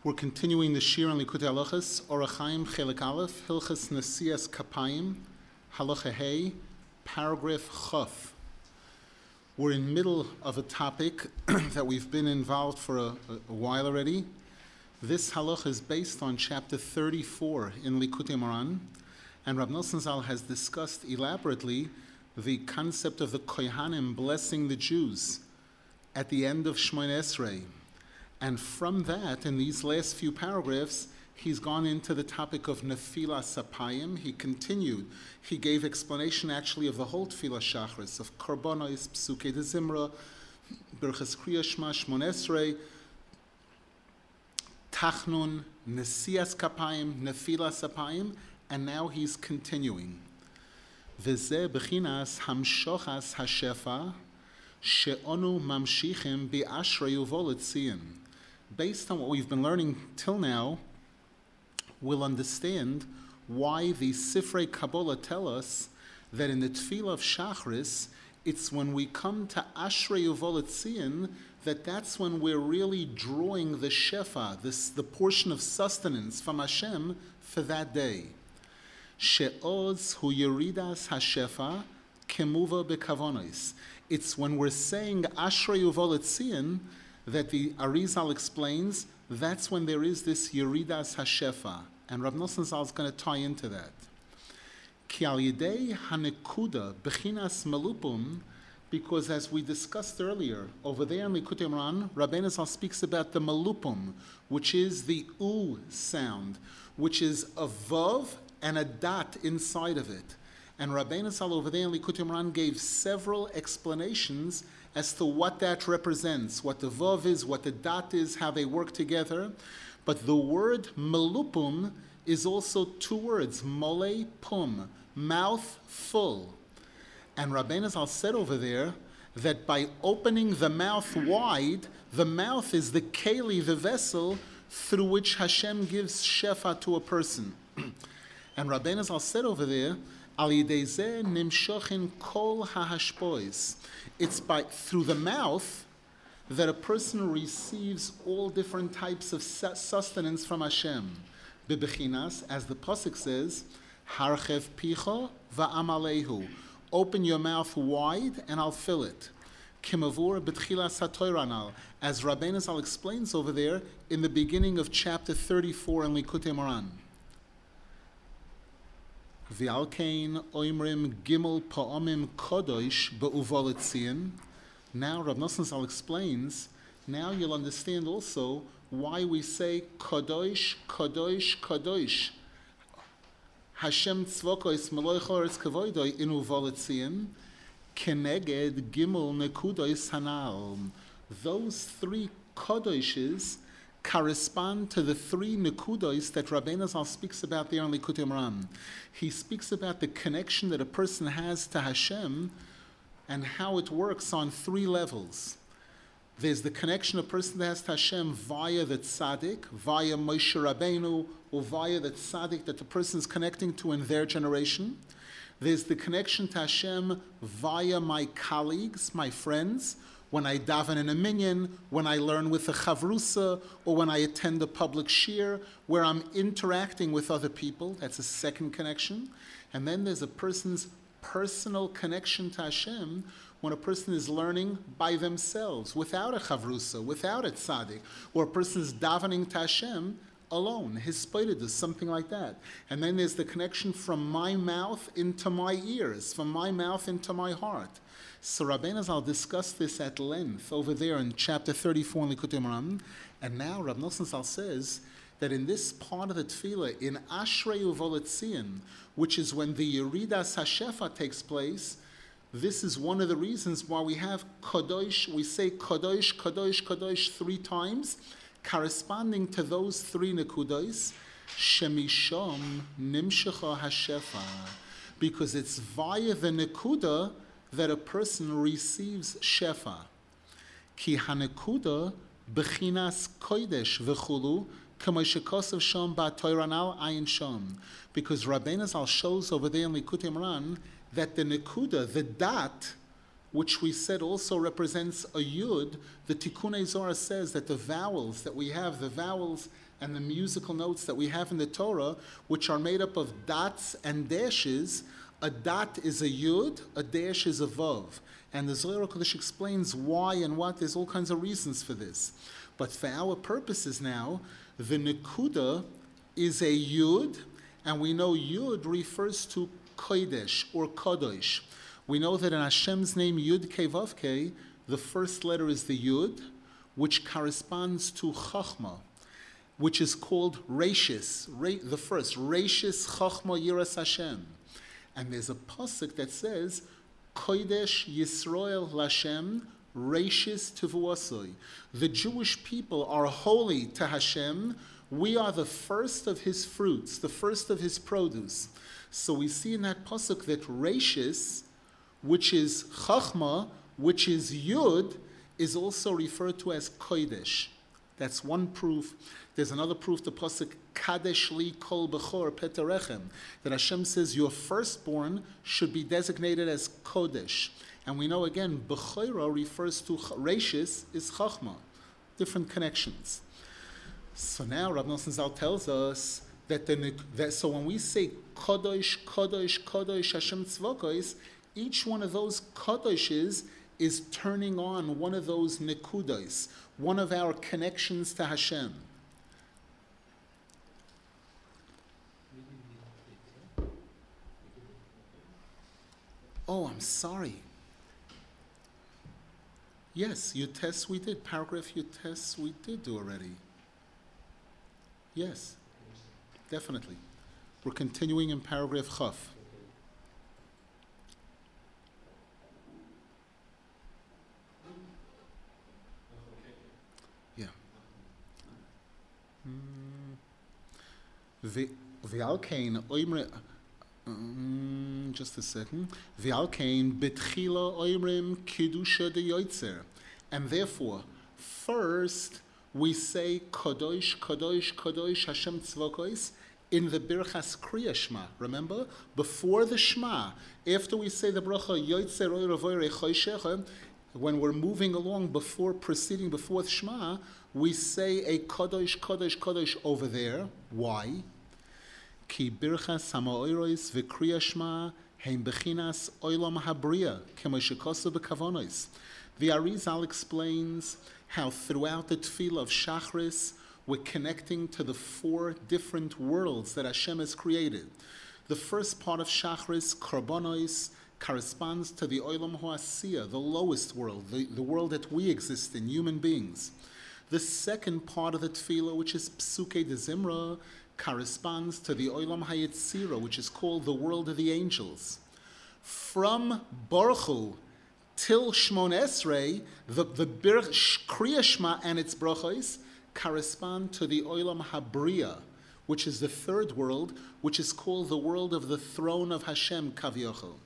We're continuing the Shir on Likutei Halachos, Orach Chaim Chelik Aleph, Hilchos Nesias Kapayim, Halacha Hey, paragraph Chof. We're in the middle of a topic that we've been involved for a while already. This halacha is based on chapter 34 in Likutei Moran, and Rab Nosson Zal has discussed elaborately the concept of the Kohanim blessing the Jews at the end of Shmoneh Esrei. And from that, in these last few paragraphs, he's gone into the topic of Nefilas Apayim. He continued. He gave explanation actually of the whole Tefillah Shachris, of Korbanos, Psukei de Zimra, Birchas Kriya Shema, Shmoneh Esrei, Tachnun, Nesias Kapayim, Nefilas Apayim, and now he's continuing. V'zeh b'chinas hamshochas hashefa she'onu mamshichim bi'ashrei uvolet tzion. Based on what we've been learning till now, we'll understand why the Sifrei Kabbalah tell us that in the Tefillah of Shachris, it's when we come to Ashrei Uvolet Tzion that's when we're really drawing the Shefa, the portion of sustenance from Hashem for that day. She'oz hu yeridas hashefa kemuva bekavonos. It's when we're saying Ashrei Uvolet Tzion that the Arizal explains that's when there is this Yeridas Hashefa. And Rab Nosson Zal is going to tie into that. Ki al yedei hanekuda bechinas melupum, because as we discussed earlier, over there in Likutei Moran, Rabbeinu Zal speaks about the melupum, which is the U sound, which is a vav and a dot inside of it. And Rabbeinu Zal over there in Likutei Moran gave several explanations as to what that represents, what the vav is, what the dot is, how they work together. But the word melupum is also two words, mole pum, mouth full. And Rabbeinu Zal said over there that by opening the mouth wide, the mouth is the keli, the vessel, through which Hashem gives shefa to a person. And Rabbeinu Zal said over there, Al yidei zeh nimshochin kol hahashpois. It's through the mouth that a person receives all different types of sustenance from Hashem. Bebechinas, as the pasuk says, harchev picha va'amalehu. Open your mouth wide and I'll fill it. Kimavur betchilas hatoranal, as Rabbeinu Zal explains over there in the beginning of chapter 34 in Likutei Moran. V'alkein oimrim gimel pa'omim kodosh be'uvolet tzion. Now Rav Nosson Zal explains, now you'll understand also why we say kodosh, kodosh, kodosh. Hashem tzvokos meloi choretz kavoidoi in uvolet tzion, keneged gimel nekudos hanal. Those three kodoshes correspond to the three nekudos that Rabbeinu Zal speaks about there in Likutei Moran. He speaks about the connection that a person has to Hashem and how it works on three levels. There's the connection a person has to Hashem via the tzaddik, via Moshe Rabbeinu, or via the tzaddik that the person is connecting to in their generation. There's the connection to Hashem via my colleagues, my friends, when I daven in a minyan, when I learn with a chavrusa, or when I attend a public shir, where I'm interacting with other people. That's a second connection. And then there's a person's personal connection to Hashem when a person is learning by themselves, without a chavrusa, without a tzaddik, or a person is davening to Hashem alone, his spoidus, something like that. And then there's the connection from my mouth into my ears, from my mouth into my heart. So Rabbeinu Zal discussed this at length over there in chapter 34 in Likutei Moran. And now Rab Nosson Zal says that in this part of the tefillah, in Ashrei Uvolet Tzion, which is when the Yeridas Hashefa takes place, this is one of the reasons why we have Kodosh, we say Kodosh, Kodosh, Kodosh 3 times, corresponding to those 3 nekudos, Shemishom Nimshecha Hashefa, because it's via the nekuda that a person receives shefa. Ki hanekuda bechinas kodesh v'chulu k'mo shekosav shom ba'toiranal ayin shom. Because Rabbeinu Zal shows over there in Likutei Moran that the nekuda, the dot, which we said also represents a yud, the Tikkunei Zohar says that the vowels that we have, the vowels and the musical notes that we have in the Torah, which are made up of dots and dashes. A dot is a yud, a dash is a vav. And the Zohar HaKadosh explains why and what. There's all kinds of reasons for this. But for our purposes now, the nekuda is a yud, and we know yud refers to kodesh or kadosh. We know that in Hashem's name, Yud Kei Vav Kei, the first letter is the Yud, which corresponds to Chachma, which is called Reishis, the first, Reishis Chachma Yiras Hashem. And there's a pasuk that says, Kodesh Yisrael Lashem Reishis Tevuasoi. The Jewish people are holy to Hashem. We are the first of his fruits, the first of his produce. So we see in that pasuk that Reishis, which is Chachma, which is Yud, is also referred to as Kodesh. That's one proof. There's another proof, the pasuk Kadesh li kol bechor peterechem, that Hashem says your firstborn should be designated as Kodesh. And we know again, Bechora refers to Reishis is Chachma. Different connections. So now Rav Nosson Zal tells us that so when we say Kodesh, Kodesh, Kodesh, Hashem Tzvokos, each one of those Kodoshes is turning on one of those Nekudos, one of our connections to Hashem. Oh, I'm sorry. Yes, Yutes we did. Paragraph Yutes we did do already. Yes, definitely. We're continuing in paragraph Chaf. Yeah. V'alkein oimre. Just a second. V'alkein betchila oimrim kedusha de yoitzer. And therefore, first we say Kadosh, Kadosh, Kadosh Hashem Tzvokos in the Birchas Kriya Shema. Remember? Before the Shema, after we say the bracha Yoitzer Oir Avoire Choshech, when we're moving along proceeding before the Shema, we say a Kadosh, Kadosh, Kadosh over there. Why? Ki Birchas Hamaoiros v'Kriya Shema heim bechinas oilam habriya kemo shekosu b'kavonos. The Arizal explains how throughout the tefillah of Shachris, we're connecting to the four different worlds that Hashem has created. The first part of Shachris, Korbanos, corresponds to the Olam Ho'asiyah, the lowest world, the world that we exist in, human beings. The second part of the tefillah, which is Psukei de Zimra, corresponds to the Olam HaYetzira, which is called the world of the angels. From Baruch Hu till Shmon Esrei, the Kriya Shema and its brachos correspond to the Olam Habriya, which is the third world, which is called the world of the throne of Hashem, Kavyochel.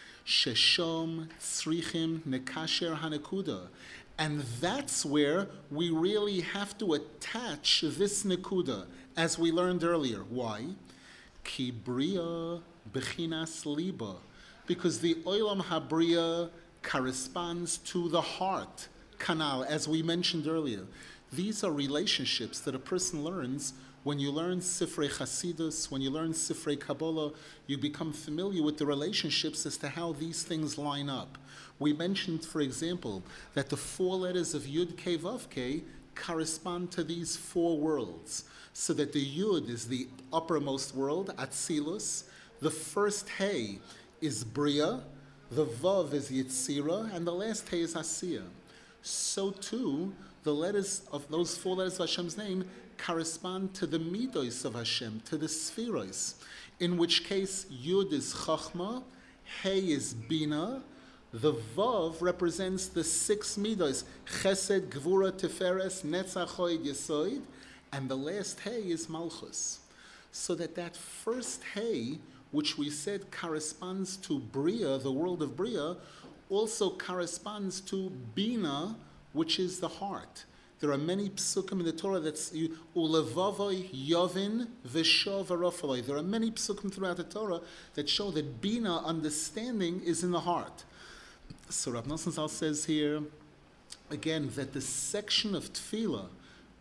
Sheshom Tzrichim Nekasher Hanekuda. And that's where we really have to attach this Nekuda, as we learned earlier. Why? Ki Briya Bechinas Liba. Because the Olam Habriya corresponds to the heart canal, as we mentioned earlier. These are relationships that a person learns when you learn Sifrei Chasidus, when you learn Sifrei Kabbalah. You become familiar with the relationships as to how these things line up. We mentioned, for example, that the four letters of Yud Kei Vav Kei correspond to these four worlds. So that the Yud is the uppermost world, Atzilus. The first Hey is Bria. The Vav is Yetzira, and the last Hey is Asiyah. So too, the letters of those four letters of Hashem's name correspond to the Midos of Hashem, to the Spheros, in which case Yud is Chachma, Hey is Bina, the Vav represents the six Midos, Chesed, Gvura, Tiferes, Netzach, Hod, Yesod, and the last Hey is Malchus. So that first Hey, which we said corresponds to Bria, the world of Bria, also corresponds to Bina, which is the heart. There are many psukim in the Torah that's Ulevavoi Yovin V'Shov Arofaloi. There are many psukim throughout the Torah that show that Bina, understanding, is in the heart. So Rav Nosson Zal says here, again, that the section of Tefillah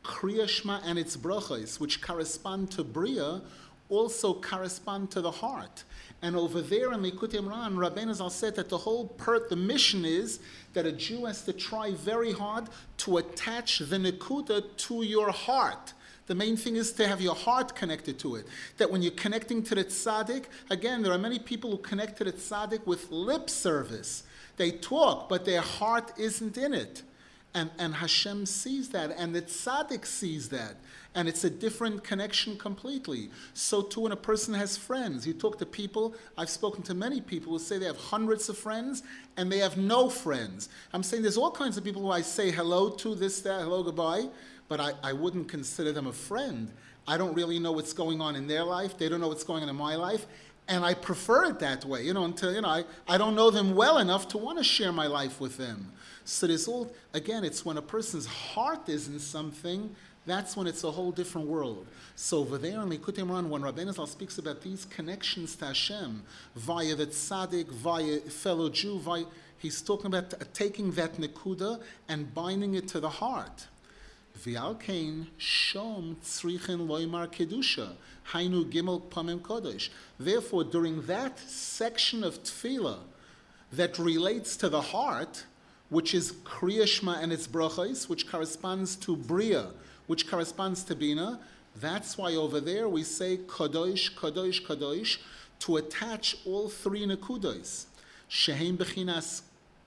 Kriya Shema and its brachos, which correspond to Bria, also correspond to the heart. And over there in Likutei Moharan, Rabbeinu Zal said that the mission is that a Jew has to try very hard to attach the Nekuda to your heart. The main thing is to have your heart connected to it. That when you're connecting to the tzaddik, again, there are many people who connect to the tzaddik with lip service. They talk, but their heart isn't in it. And Hashem sees that, and the tzaddik sees that. And it's a different connection completely. So too when a person has friends. You talk to people, I've spoken to many people who say they have hundreds of friends, and they have no friends. I'm saying there's all kinds of people who I say hello to, this, that, hello, goodbye, but I wouldn't consider them a friend. I don't really know what's going on in their life. They don't know what's going on in my life. And I prefer it that way, until, I don't know them well enough to want to share my life with them. So there's it's when a person's heart is in something, that's when it's a whole different world. So over there in Likutei Moharan, when Rabbeinu Zal speaks about these connections to Hashem, via the tzaddik, via fellow Jew, he's talking about taking that nekuda and binding it to the heart. V'al kein shom tzrichin loymar kedusha, hainu gimel pamim kodesh. Therefore, during that section of tefillah that relates to the heart, which is Kriya Shema and its brachos, which corresponds to Bria, which corresponds to Bina, that's why over there we say Kadosh, Kadosh, Kadosh, to attach all three nekudos. Shehem bechinas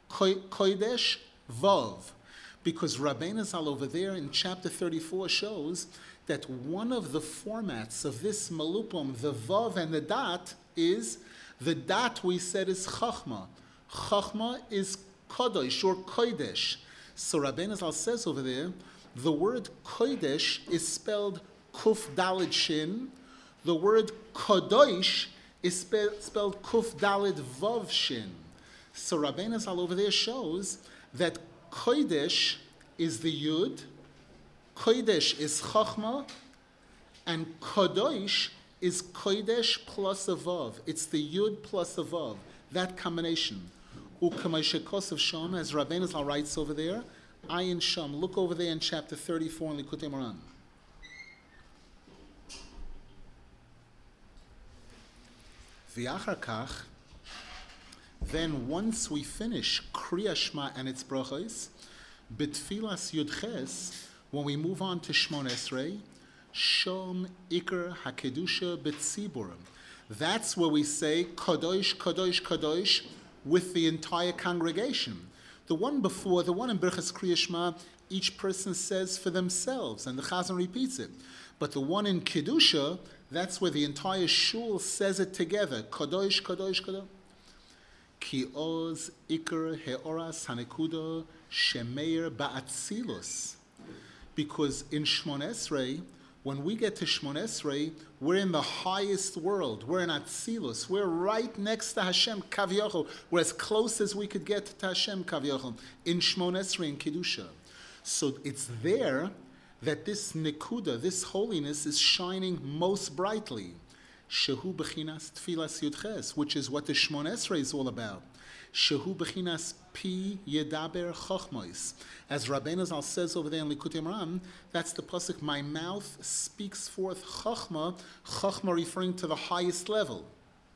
kodesh vav. Because Rabbeinu Zal over there in chapter 34 shows that one of the formats of this malupum, the vav and the dat, is the dat we said is chachma. Chachma is kodesh or kodesh. So Rabbeinu Zal says over there, the word kodesh is spelled kuf dalid shin. The word kodosh is spelled kuf dalid vav shin. So Rabbeinu Zal over there shows that kodesh is the yud, kodesh is chachma, and kodosh is kodesh plus a vav. It's the yud plus a vav. That combination. U'kamayше kosav sham, as Rabbeinu Zal writes over there, ayin sham. Look over there in chapter 34 in Likutei Moharan. V'achar kach, then once we finish Kriya Shema and its brachos, B'tfilas Yudches, when we move on to Shmon Esrei, Shom Iker HaKedusha B'tziburim. That's where we say Kadosh, Kadosh, Kadosh with the entire congregation. The one before, the one in Birchas Kriya Shema, each person says for themselves, and the Chazan repeats it. But the one in Kedusha, that's where the entire shul says it together. Kadosh, Kadosh, Kadosh. Ki oz iker heoras hanekuda shemeir ba'atzilus. Because in Shmon Esrei, when we get to Shmon Esrei, we're in the highest world. We're in Atzilus. We're right next to Hashem, Kavyochel. We're as close as we could get to Hashem, Kavyochel, in Shmon Esrei, in Kedusha. So it's there that this nekuda, this holiness, is shining most brightly. Shehu bechinas tfilas yudches, which is what the Shmon Esrei is all about. Shehu bechinas pi yedaber chochmois. As Rabbeinu Zal says over there in Likutei Moharan, that's the pasuk, my mouth speaks forth chochma, chochma referring to the highest level.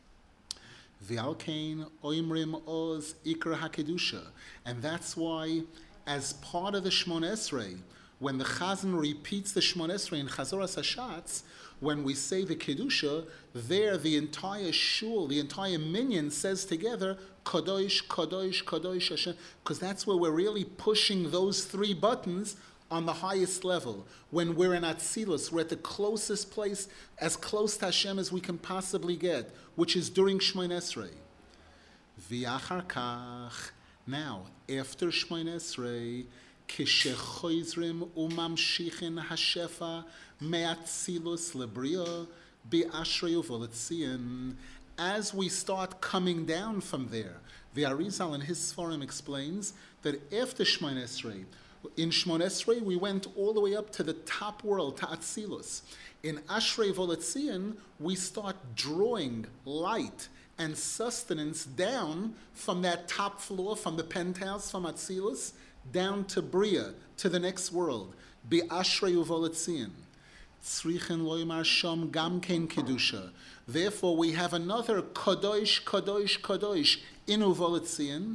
V'al kein oimrim oz ikar hakedusha. And that's why, as part of the Shmon Esrei, when the Chazan repeats the Shmon Esrei in Chazoras Hashatz, when we say the Kedusha, there the entire shul, the entire minyan says together, Kadosh, Kadosh, Kadosh Hashem, because that's where we're really pushing those three buttons on the highest level. When we're in Atzilus, we're at the closest place, as close to Hashem as we can possibly get, which is during Shmon Esrei. V'achar kach, now, after Shmon Esrei, Kishechoizrim umamshichin hashefa me'atzilus lebria bi'ashrei uvoletzion. As we start coming down from there, the Arizal in his Sforim explains that after Shmon Esrei, in Shmon Esrei we went all the way up to the top world, to Atzilus. In Ashrei Voletzion, we start drawing light and sustenance down from that top floor, from the penthouse, from Atzilus, down to Bria, to the next world. Bi ashrei uvoletzion. Tzrichen loymar sham gam kein kedusha. Therefore, we have another kadosh, kadosh, kadosh in uvoletzion.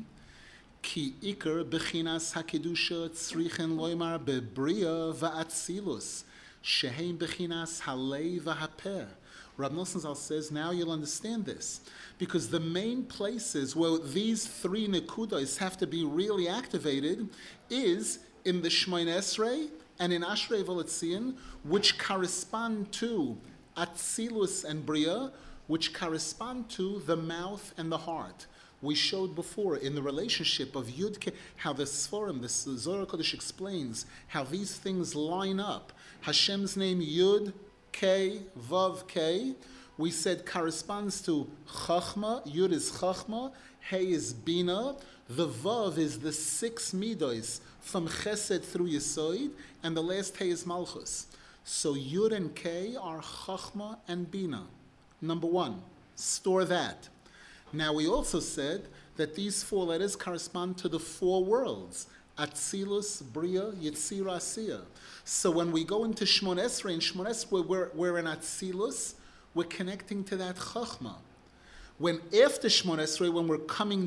Ki ikar bechinas hakedusha tzrichen loymar bebria va'atzilus. Sheheim bechinas halei v'hapeh. Rab Nosson Zal says, now you'll understand this. Because the main places where these three nekudos have to be really activated is in the Shmoyne Esrei and in Ashrei Voletzion, which correspond to Atzilus and Bria, which correspond to the mouth and the heart. We showed before in the relationship of Yud Ke, how the Sforim, the Zohar Kodesh explains how these things line up. Hashem's name Yud, K, Vav, K, we said corresponds to Chachma. Yud is Chachma, Hey is Bina, the Vav is the 6 Midos from Chesed through Yesoid, and the last Hey is Malchus. So Yud and K are Chachma and Bina. Number one, store that. Now we also said that these 4 letters correspond to the 4 worlds. Atzilus, Bria, Yetzira, Asiya. So when we go into Shmon Esrei, in Shmon Esrei we're in Atzilus, we're connecting to that Chachma. When after Shmon Esrei, when we're coming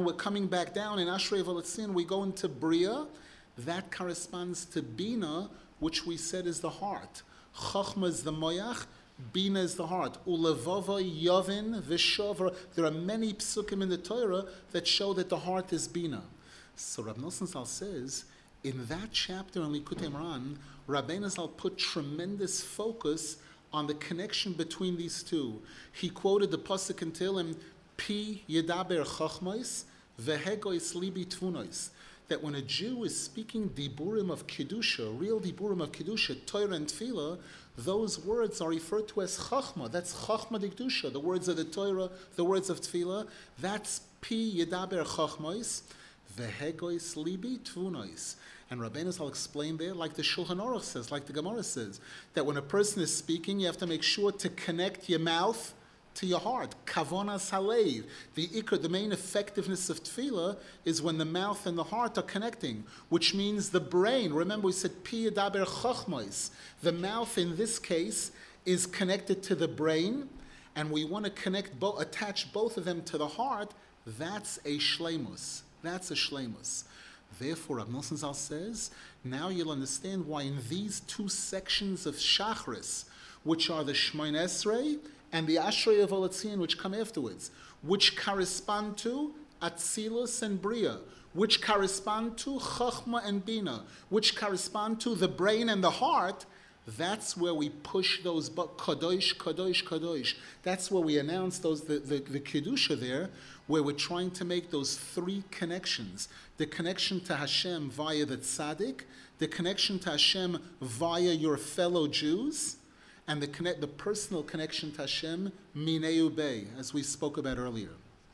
back down in Ashrei Voletzion, we go into Bria, that corresponds to Bina, which we said is the heart. Chachma is the Moyach, Bina is the heart. Ulevava, Yavin, Vishavra. There are many psukim in the Torah that show that the heart is Bina. So Rab Nosson Zal says, in that chapter in Likutei Moharan, Rabbeinu Zal put tremendous focus on the connection between these two. He quoted the pasuk in Tehillim, Pi yedaber chachmos, vehegois libi tvunos. That when a Jew is speaking diburim of kedusha, real diburim of kedusha, Torah and Tefillah, those words are referred to as chachma. That's chachma de kedusha. The words of the Torah, the words of Tefillah. That's Pi yedaber chachmos. Vehegois libi tvunos. And Rabbeinu Zal explain there, like the Shulchan Aruch says, like the Gemara says, that when a person is speaking, you have to make sure to connect your mouth to your heart. Kavonas halev. The main effectiveness of tefillah is when the mouth and the heart are connecting, which means the brain. Remember, we said pi yedaber chachmos. The mouth in this case is connected to the brain, and we want to attach both of them to the heart. That's a shleimus. That's a shleimus. Therefore, Rab Nosson Zal says, now you'll understand why in these 2 sections of Shachris, which are the Shmoyne Esrei and the Ashrei Voletzion, which come afterwards, which correspond to Atzilus and Bria, which correspond to Chachma and Bina, which correspond to the brain and the heart, that's where we push those kadosh, kadosh, kadosh. That's where we announce the kedusha there, where we're trying to make those 3 connections: the connection to Hashem via the tzaddik, the connection to Hashem via your fellow Jews, and the personal connection to Hashem mineu bei, as we spoke about earlier.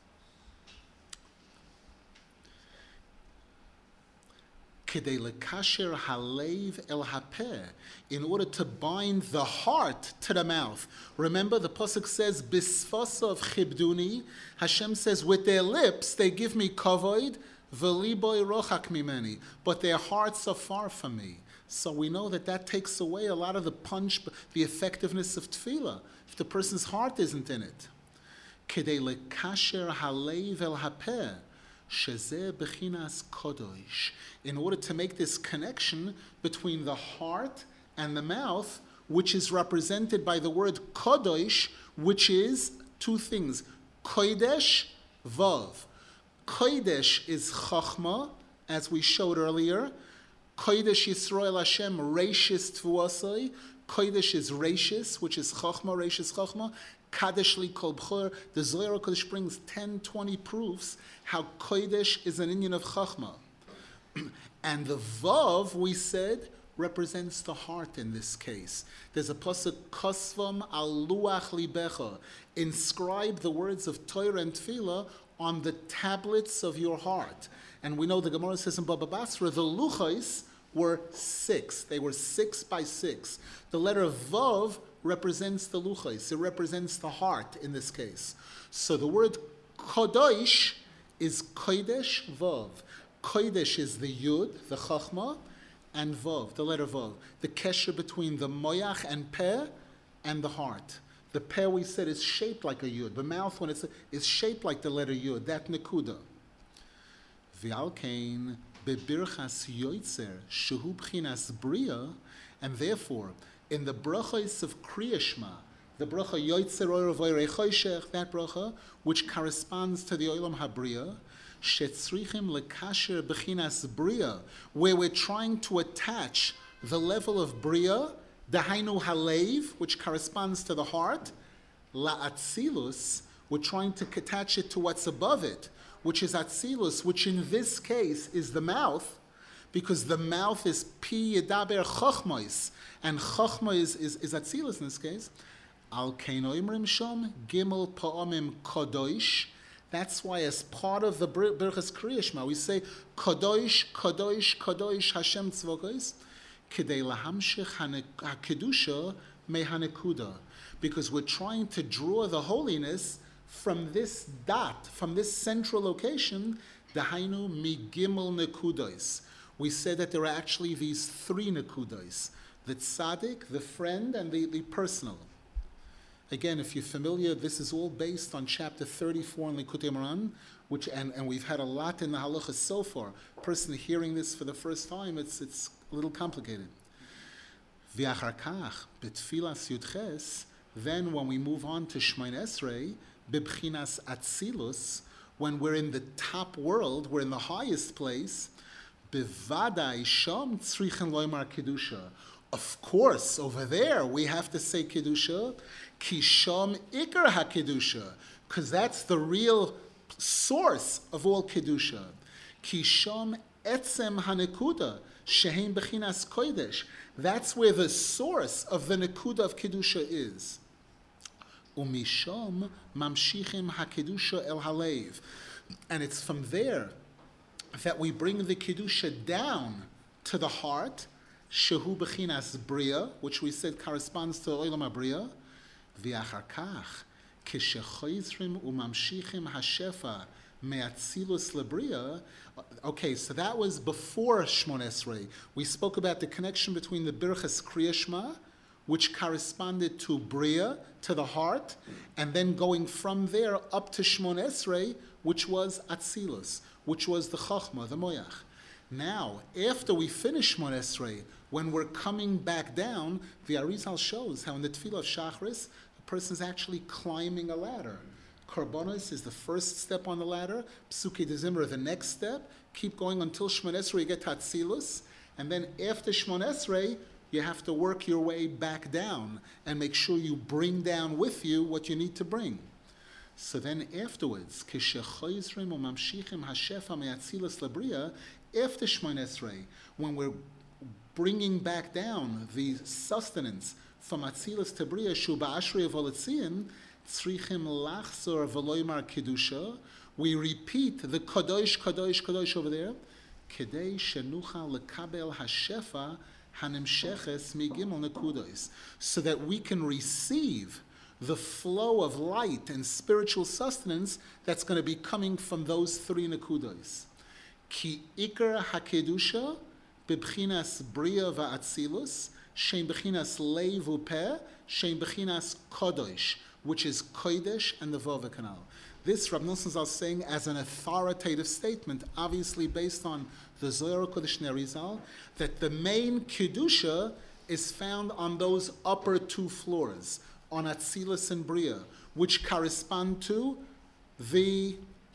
Kedei lekasher halev el hapeh, in order to bind the heart to the mouth. Remember, the pasuk says, "Bisfasa of chibduni." Hashem says, with their lips they give me kavod, v'liboy rochak mimeni, but their hearts are far from me. So we know that takes away a lot of the punch, the effectiveness of tefillah, if the person's heart isn't in it. Kedei lekasher halev el hapeh. Shezeh bechinas kodosh. In order to make this connection between the heart and the mouth, which is represented by the word kodosh, which is 2 things: kodesh, vav. Kodesh is chachma, as we showed earlier. Kodesh Yisrael Hashem reishis tvuasai. Kodesh is reishis, which is chachma, reishis chachma. Kadesh li kol b'chor. The Zohar Kodesh brings 10, 20 proofs how Kodesh is an inyan of Chachma. And the Vav, we said, represents the heart in this case. There's a pasuk, Kosvam al luach libecha. Inscribe the words of Torah and Tefillah on the tablets of your heart. And we know the Gemara says in Baba Basra, the luchos were 6. They were 6 by 6. The letter Vav represents the luchos. It represents the heart in this case. So the word kodosh is kodesh vav. Kodesh is the yud, the chachma, and Vav, the letter Vav. The kesher between the moyach and peh and the heart. The peh, we said, is shaped like a yud. The mouth, when it's is shaped like the letter yud, that nekuda. V'alkein bebirchas yoitzer shehu b'chinas bria, and therefore, in the brachos of Kriya Shema, the bracha yoitzer or v'orei choshech, that bracha, which corresponds to the olam habriya, shetzrichim lekasher b'chinas bria, where we're trying to attach the level of bria, dahainu halev, which corresponds to the heart, la'atzilus, we're trying to attach it to what's above it, which is atzilus, which in this case is the mouth, because the mouth is pi yedaber chochmos, and chochma is atzilus in this case. Al keinoimrim shom gimel pa'amim kodosh. That's why, as part of the Birchas Kriya Shema, we say Kadosh, Kadosh, Kadosh Hashem Tzvokos, Kidei lahamshich hakedusha mehanekuda, because we're trying to draw the holiness from this dot, from this central location, dahainu migimel nekudos. We said that there are actually these three nekudos: the tzaddik, the friend, and the personal. Again, if you're familiar, this is all based on chapter 34 in Likutei Moharan, which and we've had a lot in the halachas so far. A person hearing this for the first time, it's a little complicated. V'achar kach betfilas yudches. Then, when we move on to Shemona Esrei, bibchinas atzilus, when we're in the top world, we're in the highest place. Bivadai sham tzrichen loymar kedusha. Of course, over there we have to say kedusha. Kisham ikar hakedusha, because that's the real source of all kedusha. Kisham etzem hanekuda shehem bechinas kodesh. That's where the source of the nekuda of kedusha is. Umisham mamshichim hakedusha el halev, and it's from there that we bring the kedusha down to the heart. Shehu bechinas bria, which we said corresponds to olam habriya. V'achar kach, kishechoizrim umamshichim hashefa me'atzilus lebria. Okay, so that was before Shemona Esrei. We spoke about the connection between the Birchas Kriya Shema, which corresponded to bria, to the heart, and then going from there up to Shemona Esrei, which was atzilus, which was the chachma, the moyach. Now, after we finish Shemona Esrei, when we're coming back down, the Arizal shows how in the Tefillah of Shachris, a person is actually climbing a ladder. Karbonos is the first step on the ladder, Psukei de Zimra the next step, keep going until Shemona Esrei you get to Atzilus, and then after Shemona Esrei, you have to work your way back down and make sure you bring down with you what you need to bring. So then afterwards, Kishechoizrim u'mamshichim hashefa me'atzilus labria, after Shemona Esrei, when we're bringing back down the sustenance from Atzilus to Bria, Shu ba'ashrei v'olitzion, tzrichim lachzor v'loymar kedusha, we repeat the Kadosh, Kadosh, Kadosh over there, kedei shenucha lekabel hashefa hanimsheches migimel nekudos, so that we can receive the flow of light and spiritual sustenance that's going to be coming from those three nekudos. Ki ikar hakedusha bibchinas bria va'atzilus, shein bechinas leiv upeh, shein bechinas kodesh, which is kodesh and the vav canal. This Rab Nosson Zal saying as an authoritative statement, obviously based on the Zohar Kodesh Nerizal, that the main kedusha is found on those upper two floors, on Atzilus and Bria, which correspond to the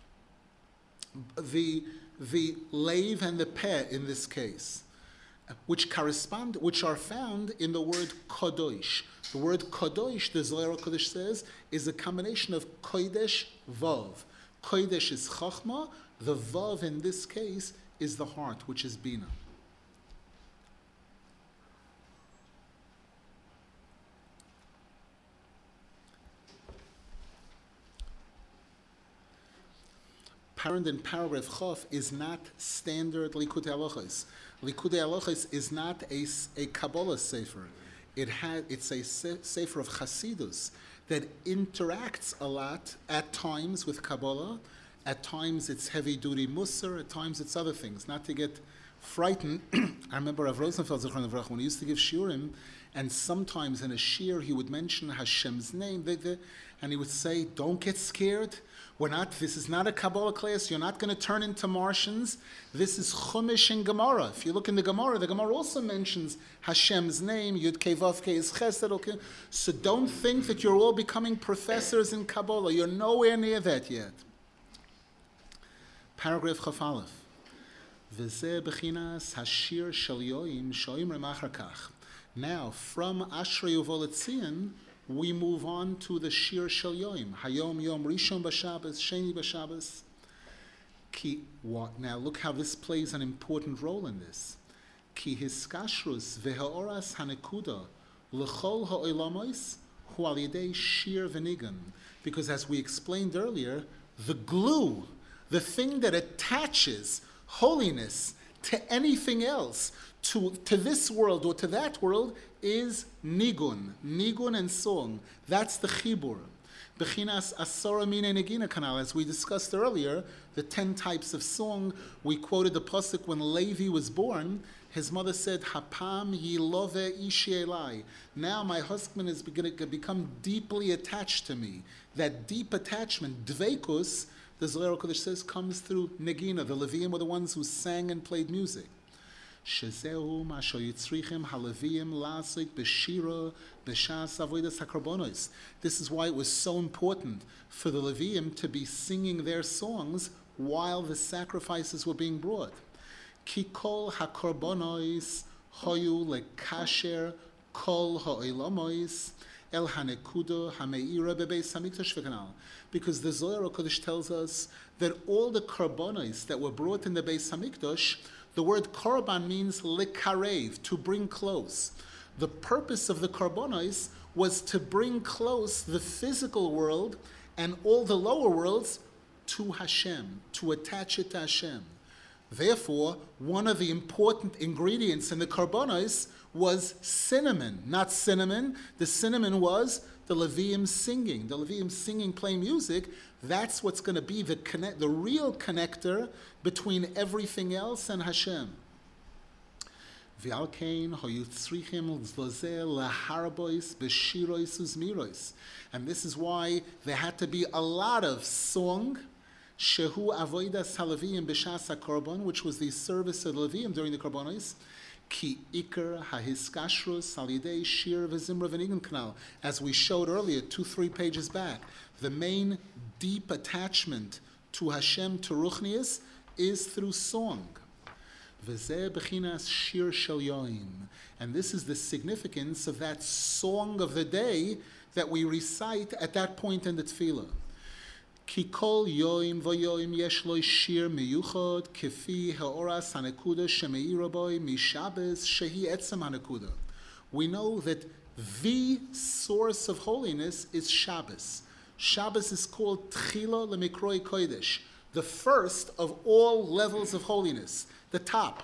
Leiv and the Peh in this case, which are found in the word Kodosh. The word Kodosh, the Zohar Kodesh says, is a combination of Kodesh, Vav. Kodesh is Chachma, the Vav in this case is the heart, which is Bina. Parent in paragraph Chof is not standard Likutei Halachos. Likutei Halachos is not a Kabbalah sefer. It's a sefer of Chasidus that interacts a lot at times with Kabbalah. At times it's heavy-duty Musar. At times it's other things. Not to get frightened. I remember Rav Rosenfeld Zichron Levrach, when he used to give shiurim, and sometimes in a shiur he would mention Hashem's name, and he would say, "Don't get scared. This is not a Kabbalah class. You're not going to turn into Martians. This is Chumash and Gemara. If you look in the Gemara also mentions Hashem's name. Yud Kei Vav Kei is Chesed. Okay? So don't think that you're all becoming professors in Kabbalah. You're nowhere near that yet." Paragraph Chaf Aleph. V'zeh b'chinas hashir shel yoim shoimrim achar kach. Now, from Ashrei Uvo Letzion, we move on to the Shir Shel Yoim. Hayom Yom Rishon B'Shabbos, Sheni B'Shabbos. Now look how this plays an important role in this. Ki hiskashrus v'ha'oras hanekuda l'chol ha'olamos hu al yedei shir v'nigan. Because as we explained earlier, the glue, the thing that attaches holiness to anything else, to this world or to that world, is nigun and song. That's the chibur. Bechinas asora mine negina kanal. As we discussed earlier, the 10 types of song. We quoted the pasuk when Levi was born. His mother said, "Hapam yilove ishi elai." Now my husband is going to become deeply attached to me. That deep attachment, dveikus, the Zohar Kodesh says, comes through negina. The Leviim were the ones who sang and played music. Shezehu masho yitzrichim haLeviim lasik b'shira b'shas avodas hakarbonos. This is why it was so important for the Leviim to be singing their songs while the sacrifices were being brought. Ki kol hakarbonos hoyu lekasher kol ha'olamois el hanekuda hameira bebeis hamikdash v'kanal. Because the Zohar Kodesh tells us that all the karbonos that were brought in the Beis Hamikdash, the word korban means likarev, to bring close. The purpose of the karbonos was to bring close the physical world and all the lower worlds to Hashem, to attach it to Hashem. Therefore, one of the important ingredients in the karbonos was cinnamon. Not cinnamon. The cinnamon was the Leviim singing. The Leviim singing, playing music. That's what's going to be the real connector between everything else and Hashem. And this is why there had to be a lot of song, shehu avodas haLeviim b'shas hakorban, which was the service of the Leviim during the karbonos. Ki ikar hahiskashrus al yidei shir v'zimra v'nigun kanal. As we showed earlier, 2-3 pages back, the main deep attachment to Hashem, to Ruchnius, is through song. V'zeh b'chinas shir shel yoim. And this is the significance of that song of the day that we recite at that point in the tefillah. Ki kol yoim v'yoim yesh lo shir miyuchod kefi ha'oras hanekuda shemeira boy mishabes shehi etzem hanekuda. We know that the source of holiness is Shabbos. Shabbos is called Tchila Lemikroi Kodesh, the first of all levels of holiness, the top.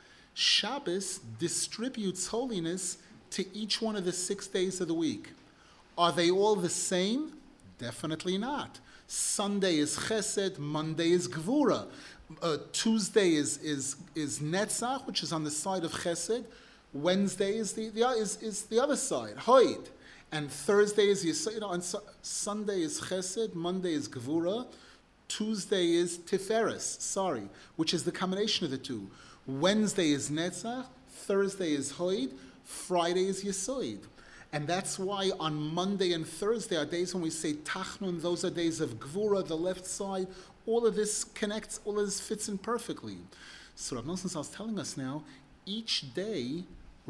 Shabbos distributes holiness to each one of the 6 days of the week. Are they all the same? Definitely not. Sunday is Chesed, Monday is Gvura, Tuesday is Netzach, which is on the side of Chesed. Wednesday is the other side, Hoid, and Thursday is and Sunday is Chesed, Monday is Gvura, Tuesday is Tiferes, which is the combination of the two. Wednesday is Netzach, Thursday is Hoid, Friday is Yesoid. And that's why on Monday and Thursday are days when we say Tachnun, those are days of Gvura, the left side. All of this connects, all of this fits in perfectly. So Rav Nosson is telling us now, each day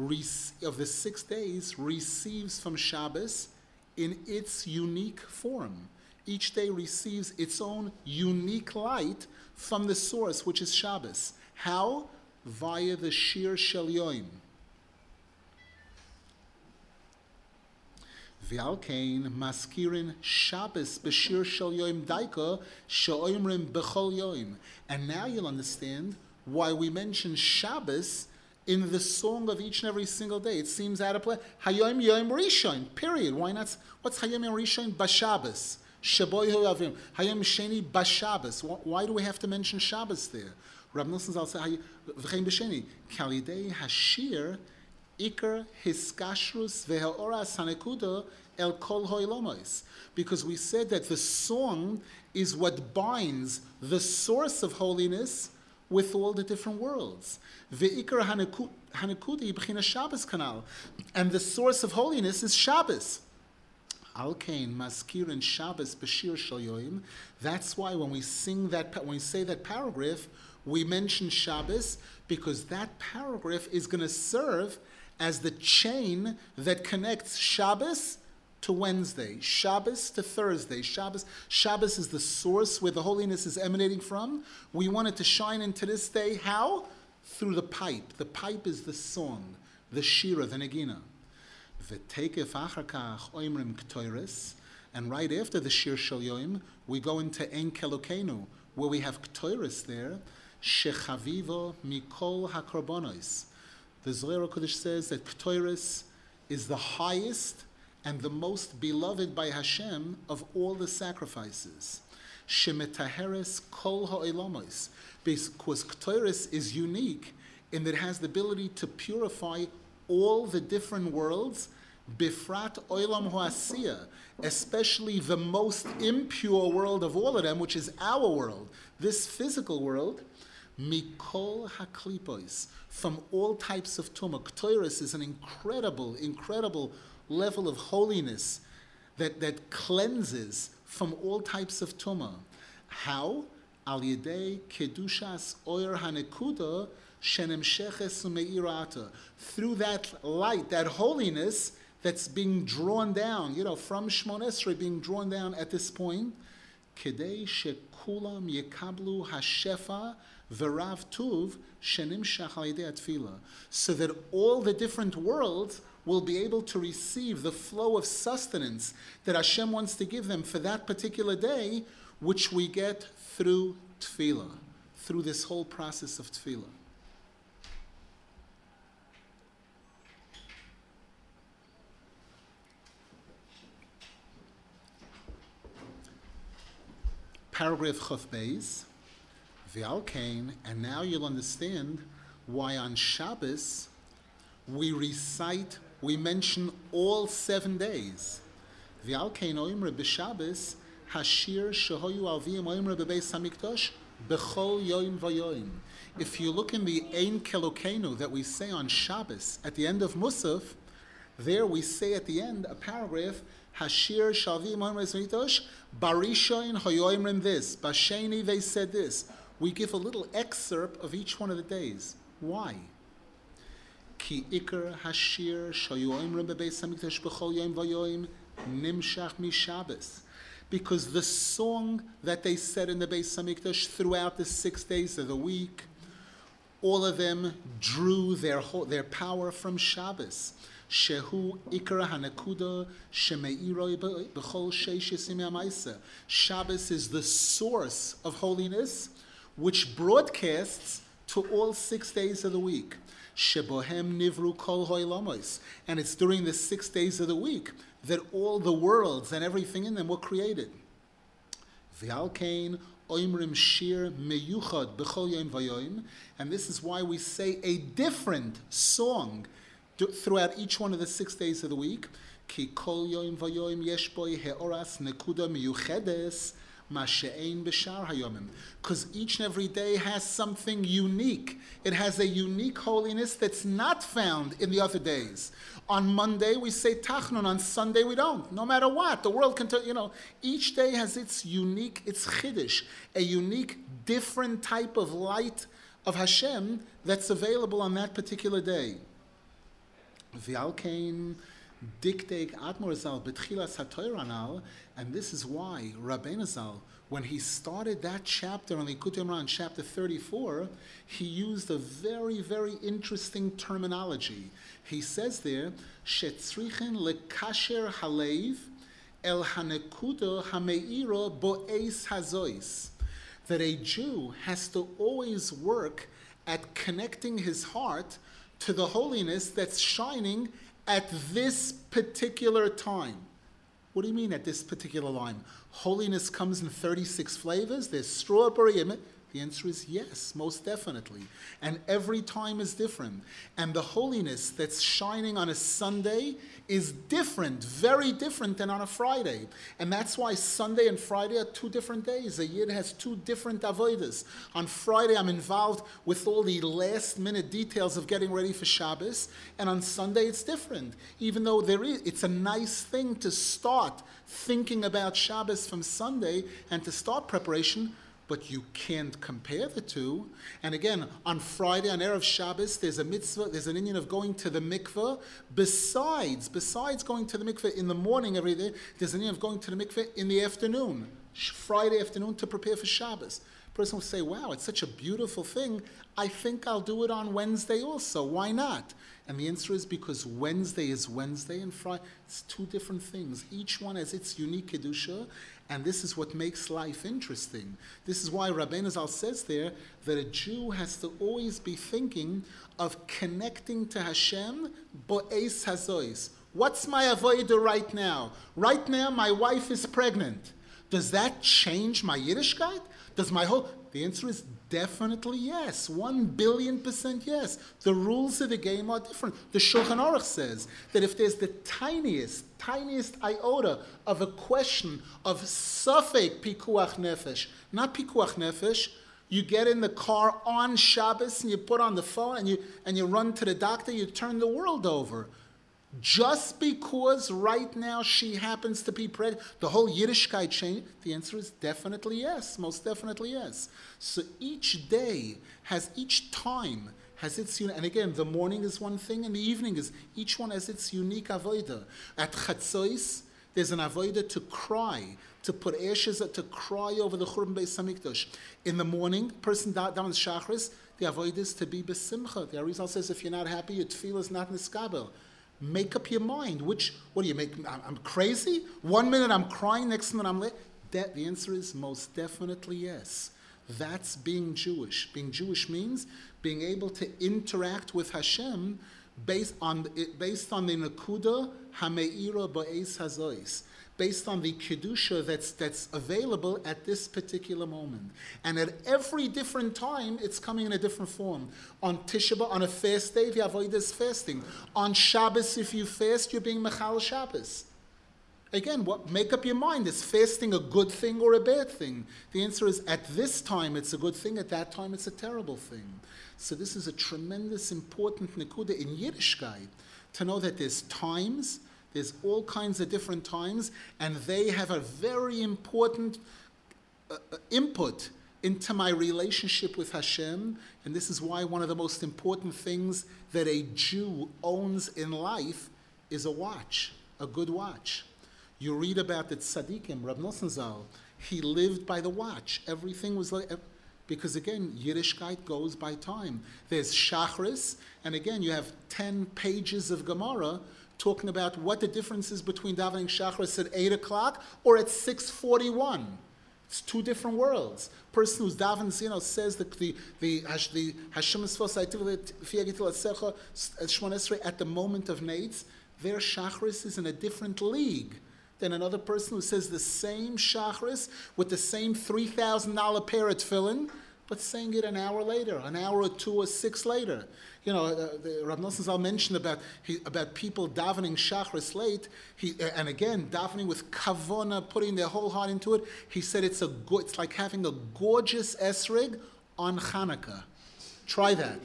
of the 6 days receives from Shabbos in its unique form. Each day receives its own unique light from the source, which is Shabbos. How? Via the Shir Shel Yoim. V'alkein maskirin Shabbos b'shir shel yoim daika she'oimrim b'chol yoim. And now you'll understand why we mention Shabbos in the song of each and every single day. It seems out of place. Hayom yom rishon, period. Why not? What's Hayom yom rishon? B'Shabbos. Sheboy ho'avim. Hayom sheni b'Shabbos. Why do we have to mention Shabbos there? Rab Nosson Zal said, "V'chein b'sheni kalidei hashir ikar hiskashrus ve'haoras hanekuda el kol ho'ilamos." Because we said that the song is what binds the source of holiness with all the different worlds. Ve'ikar hanekudi b'china Shabbos kanal, and the source of holiness is Shabbos. Alkein maskirin Shabbos b'shir shel yoim. That's why when we sing that, when we say that paragraph, we mention Shabbos, because that paragraph is going to serve as the chain that connects Shabbos to Wednesday, Shabbos to Thursday. Shabbos is the source where the holiness is emanating from. We want it to shine into this day. How? Through the pipe. The pipe is the song, the shira, the negina. V'tekef achar kach oimrim k'toiris, and right after the shir shel yoim, we go into Ein Kelokenu, where we have k'toiris there. Shechavivo mikol hakorbanos. The Zohar HaKadosh says that k'toiris is the highest and the most beloved by Hashem of all the sacrifices. Shemetaheres kol ha'olamos, because K'toris is unique in that it has the ability to purify all the different worlds, bifrat olam ha'asiyah, especially the most impure world of all of them, which is our world, this physical world, mikol haklipos, from all types of tumah. K'toris is an incredible level of holiness that cleanses from all types of tumah. How? Al yedei kedushas oyer hanekuda shenemsheches umeirata. Through that light, that holiness that's being drawn down, from Shmon Esrei being drawn down at this point, kedei shekulam yekablu hashefa v'rav tuv shenimshach al yedei atfila, so that all the different worlds will be able to receive the flow of sustenance that Hashem wants to give them for that particular day, which we get through tefillah, through this whole process of tefillah. Paragraph Chaf Beis, V'al Kain, and now you'll understand why on Shabbos we mention all 7 days. V'al Kain oimre b'Shabbos hashir shehoyu alviyim oimre b'beis hamikdash b'chol yoim v'yoim. If you look in the Ein Kelokenu that we say on Shabbos at the end of Musaf, there we say at the end a paragraph, Hashir shalviyim oimre b'beis hamikdash barishoin hoyoimrim this, basheni they said this. We give a little excerpt of each one of the days. Why? Ki ikar hashir shayoim bebeis hamikdash b'chol yom v'yoim nimshach mi Shabbos, because the song that they said in the Beis Hamikdash throughout the 6 days of the week, all of them drew their power from Shabbos. Shehu ikar hanekuda shemeiroi b'chol sheish yisimei ha'maisa. Shabbos is the source of holiness, which broadcasts to all 6 days of the week. Shebohem nivru kol ho'ilamos, and it's during the 6 days of the week that all the worlds and everything in them were created. V'al kain oimrim shir meyuchad b'chol yom v'yoim, and this is why we say a different song throughout each one of the 6 days of the week. Ki kol yom v'yoim yesh boi he'oras nekuda miyuchedes Masha'ein b'shar hayomim, because each and every day has something unique. It has a unique holiness that's not found in the other days. On Monday we say Tachnun, on Sunday we don't. No matter what, the world can tell, each day has its unique, its chiddush, a unique, different type of light of Hashem that's available on that particular day. V'al kain Diktek Admor Zal B'tchilas HaTorah Anal, and this is why Rabbeinu Zal, when he started that chapter on Likutei Moharan, chapter 34, he used a very, very interesting terminology. He says there, Shetzrichen lekasher halev el hanekuda hameira bo'eis hazois, that a Jew has to always work at connecting his heart to the holiness that's shining at this particular time. What do you mean at this particular time? Holiness comes in 36 flavors. There's strawberry. The answer is yes, most definitely. And every time is different. And the holiness that's shining on a Sunday is different, very different than on a Friday. And that's why Sunday and Friday are two different days. A Yid has two different avodas. On Friday, I'm involved with all the last-minute details of getting ready for Shabbos. And on Sunday, it's different. Even though it's a nice thing to start thinking about Shabbos from Sunday and to start preparation, but you can't compare the two. And again, on Friday, on Erev Shabbos, there's a mitzvah, there's an inyan of going to the mikveh. Besides going to the mikveh in the morning every day, there's an inyan of going to the mikveh in the afternoon, Friday afternoon, to prepare for Shabbos. A person will say, wow, it's such a beautiful thing. I think I'll do it on Wednesday also. Why not? And the answer is because Wednesday is Wednesday and Friday, it's two different things. Each one has its unique kedusha, and this is what makes life interesting. This is why Rabbeinu Zal says there that a Jew has to always be thinking of connecting to Hashem bo'es hazois. What's my avodah right now? Right now, my wife is pregnant. Does that change my Yiddishkeit? The answer is definitely yes. 1,000,000,000% yes. The rules of the game are different. The Shulchan Aruch says that if there's the tiniest iota of a question of safek pikuach nefesh, not pikuach nefesh, you get in the car on Shabbos and you put on the phone and you run to the doctor, you turn the world over. Just because right now she happens to be pregnant, the whole Yiddishkeit change? The answer is definitely yes, most definitely yes. So each time has its unique, and again, the morning is one thing and the evening is, each one has its unique avodah. At Chatzois, there's an avodah to cry, to put ashes, to cry over the Churban Beis HaMikdash. In the morning, person down in Shachris, the avodah is to be besimcha. The Arizal says if you're not happy, your tefillah is not niskabel. Make up your mind. What do you make? I'm crazy? 1 minute I'm crying, next minute I'm late. The answer is most definitely yes. That's being Jewish. Being Jewish means being able to interact with Hashem based on the Nakuda Hameira Bo'es Hazois, based on the Kedusha that's available at this particular moment. And at every different time, it's coming in a different form. On Tisha B'Av, on a fast day, the Avodah is fasting. On Shabbos, if you fast, you're being Mechal Shabbos. Again, make up your mind. Is fasting a good thing or a bad thing? The answer is, at this time, it's a good thing. At that time, it's a terrible thing. So this is a tremendous, important nekuda in Yiddishkeit, to know that there's times, there's all kinds of different times, and they have a very important input into my relationship with Hashem. And this is why one of the most important things that a Jew owns in life is a watch, a good watch. You read about the tzaddikim, Rab Nosson Zal, he lived by the watch. Everything was like, because again, Yiddishkeit goes by time. There's Shachris, and again, you have 10 pages of Gemara talking about what the difference is between davening Shachris at 8 o'clock or at 6:41. It's two different worlds. Person who's davens, says that the Hashem is at the moment of Nates, their Shachris is in a different league than another person who says the same Shachris with the same $3,000 pair of tefillin, but saying it an hour later, an hour or two or six later. Rav Nosson Zal mentioned about people davening Shachris late, and again, davening with kavona, putting their whole heart into it. He said it's like having a gorgeous esrig on Hanukkah. Try that,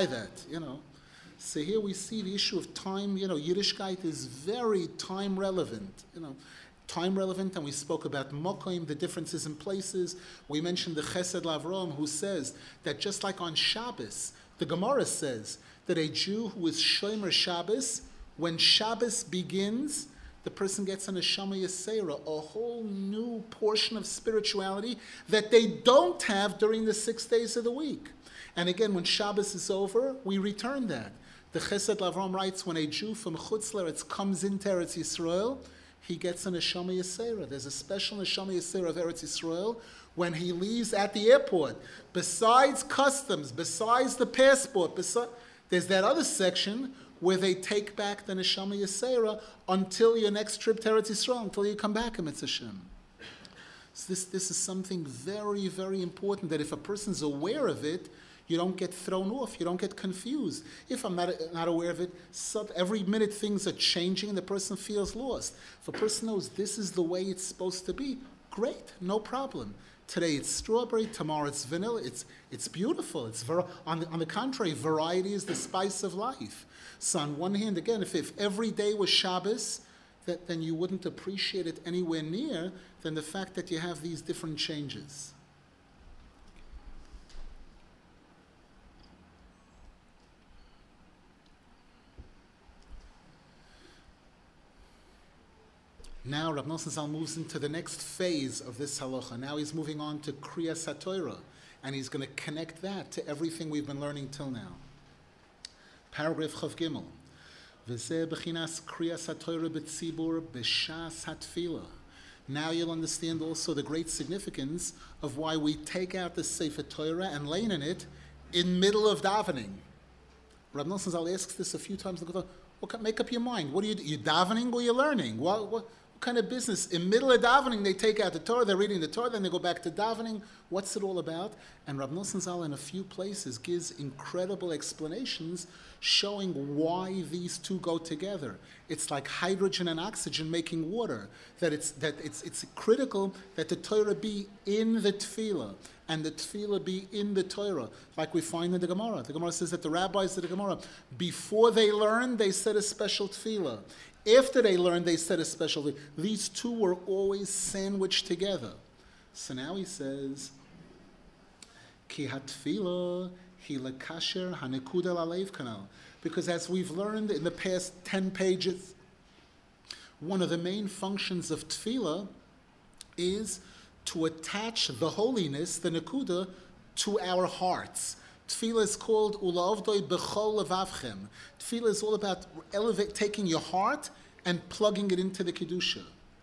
So here we see the issue of time. Yiddishkeit is very time relevant. Time relevant, and we spoke about Mokoim, the differences in places. We mentioned the Chesed Lavrom, who says that just like on Shabbos, the Gemara says that a Jew who is Shomer Shabbos, when Shabbos begins, the person gets an Neshama Yisera, a whole new portion of spirituality that they don't have during the 6 days of the week. And again, when Shabbos is over, we return that. The Chesed Lavrom writes, when a Jew from Chutz Laretz comes into Eretz Yisrael, he gets a Neshama Yisera. There's a special Neshama Yisera of Eretz Yisrael when he leaves at the airport. Besides customs, besides the passport, there's that other section where they take back the Neshama Yisera until your next trip to Eretz Yisrael, until you come back, Mitzvah Hashem. So this is something very, very important, that if a person's aware of it, you don't get thrown off, you don't get confused. If I'm not aware of it, every minute things are changing and the person feels lost. If a person knows this is the way it's supposed to be, great, no problem. Today it's strawberry, tomorrow it's vanilla. It's beautiful. On the contrary, variety is the spice of life. So on one hand, again, if every day was Shabbos, then you wouldn't appreciate it anywhere near than the fact that you have these different changes. Now Rav Nosson Zal moves into the next phase of this halacha. Now he's moving on to Kriyas HaTorah, and he's going to connect that to everything we've been learning till now. Paragraph Chav Gimel. V'zeh b'chinas Kriyas HaTorah b'tzibur b'shas hatfilah. Now you'll understand also the great significance of why we take out the Sefer Torah and lay in it in middle of davening. Rav Nosson Zal asks this a few times. Make up your mind. What do you do? You davening or you learning? What kind of business? In middle of davening, they take out the Torah, they're reading the Torah, then they go back to davening. What's it all about? And Rav Nosson Zal in a few places gives incredible explanations showing why these two go together. It's like hydrogen and oxygen making water. That it's critical that the Torah be in the tefillah and the tefillah be in the Torah, like we find in the Gemara. The Gemara says that the rabbis of the Gemara, before they learned, they said a special tefillah. After they learned, they said a special tefillah. These two were always sandwiched together. So now he says, Ki hatefillah hi lekasher hanekuda lalev kanal. Because as we've learned in the past 10 pages, one of the main functions of tefillah is to attach the holiness, the nekuda, to our hearts. Tefillah is called ulavdoi bechol levavchem. Tefillah is all about taking your heart and plugging it into the kedusha.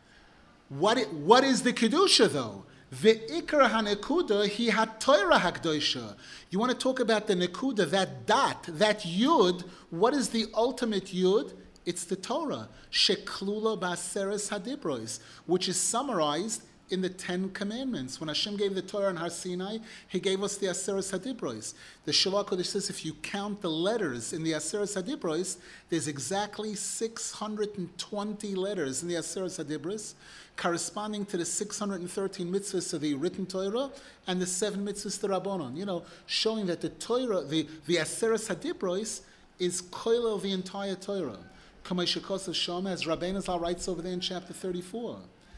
What is the kedusha though? The ikar hanekuda hi haTorah hakdosha. You want to talk about the nekuda, that dot, that yud. What is the ultimate yud? It's the Torah, sheklula ba'aseres hadibros, which is summarized in the 10 Commandments. When Hashem gave the Torah on Har Sinai, He gave us the Aseres Hadibros. The Shalach Kodesh says if you count the letters in the Aseres Hadibros, there's exactly 620 letters in the Aseres Hadibros, corresponding to the 613 mitzvahs of the written Torah and the 7 mitzvahs to Rabbanon. Showing that the Torah, the Aseres Hadibros, is koilel the entire Torah. Kamei Shekos Shama, as Rabbeinu Zal writes over there in chapter 34.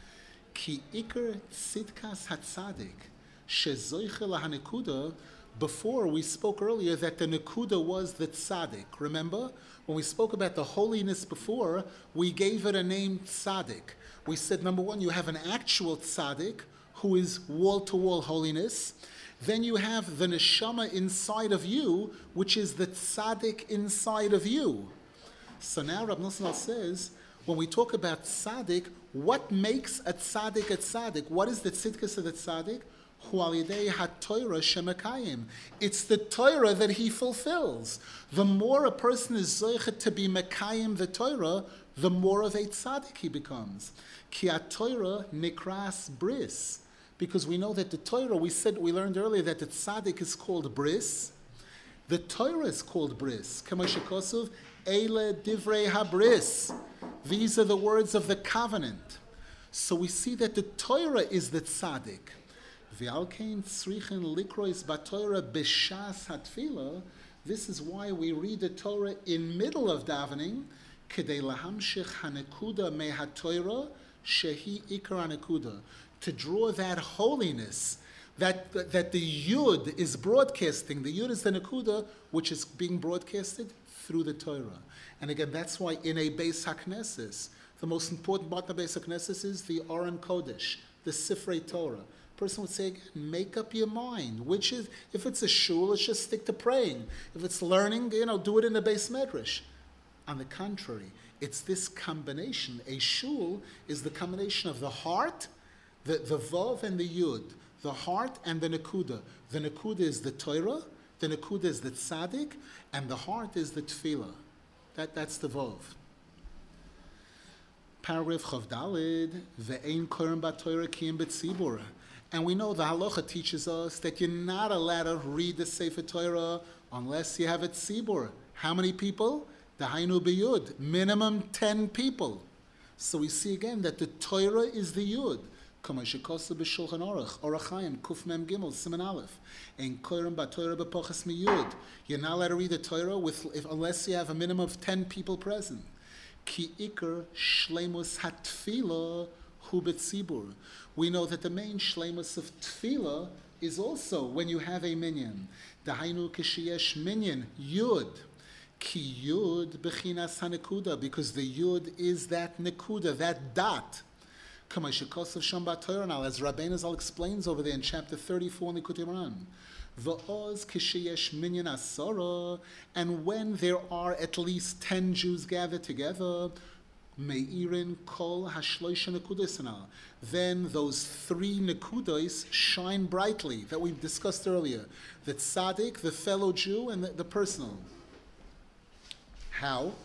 Ki ikar tzidkas hatzadik shezoiche lahanekuda. Before we spoke earlier that the nekuda was the tzaddik. Remember when we spoke about the holiness before, we gave it a name tzaddik. We said number one, you have an actual tzaddik who is wall-to-wall holiness. Then you have the neshama inside of you, which is the tzaddik inside of you. So now Rav Nosson says, when we talk about tzaddik, what makes a tzaddik a tzaddik? What is the tzidkas of the tzaddik? Hu al yedei haTorah shemakayim. It's the Torah that he fulfills. The more a person is zoichet to be makayim the Torah, the more of a tzaddik he becomes. Ki haTorah nikras bris. Because we know that the Torah, we learned earlier that the tzaddik is called bris. The Torah is called bris. Kama shekosov, eile divrei habris. These are the words of the covenant. So we see that the Torah is the tzaddik. V'alkein tzrichen likrois b'Torah b'shas hatfilah. This is why we read the Torah in middle of davening. Kedei lahamshich hanekuda me haTorah shehi ikar hanekuda. To draw that holiness, that the Yud is broadcasting. The Yud is the Nekuda, which is being broadcasted through the Torah. And again, that's why in a Beis HaKnesses, the most important part of the Beis HaKnesses is the Aron Kodesh, the Sifrei Torah. Person would say, again, make up your mind. Which is, if it's a shul, let's just stick to praying. If it's learning, do it in the Beis Medrash. On the contrary, it's this combination. A shul is the combination of the heart, the Vav and the Yud, the heart and the Nekuda. The Nekuda is the Torah, the Nekuda is the Tzaddik, and the heart is the Tefillah. That's the Vav. Paragraph Chav Dalid, Ve'ein koren b'Torah kiyum b'tzibur. And we know the halacha teaches us that you're not allowed to read the Sefer Torah unless you have a tzibur. How many people? The Hainu b'Yud, minimum 10 people. So we see again that the Torah is the Yud. Kama shekosu b'Shulchan Aruch, Orach Chaim, Kuf Mem Gimel, Siman Aleph. Ein koren b'Torah b'Pachas miyud. You're not allowed to read the Torah unless you have a minimum of 10 people present. Ki ikar shleimus hatfila hu b'tzibur. We know that the main shleimus of tefillah is also when you have a minyan. Dahainu kishiyesh minyan, yud. Ki yud bechinas hanekuda, because the yud is that nekuda, that dot. As Rabbeinu Zal explains over there in chapter 34 in the Likutei Moharan. V'oz kishiyesh minyan asara, and when there are at least 10 Jews gathered together, Me'irin kol hashloisha nekudosana. Then those 3 nekudos shine brightly that we discussed earlier. The tzaddik, the fellow Jew, and the personal. How?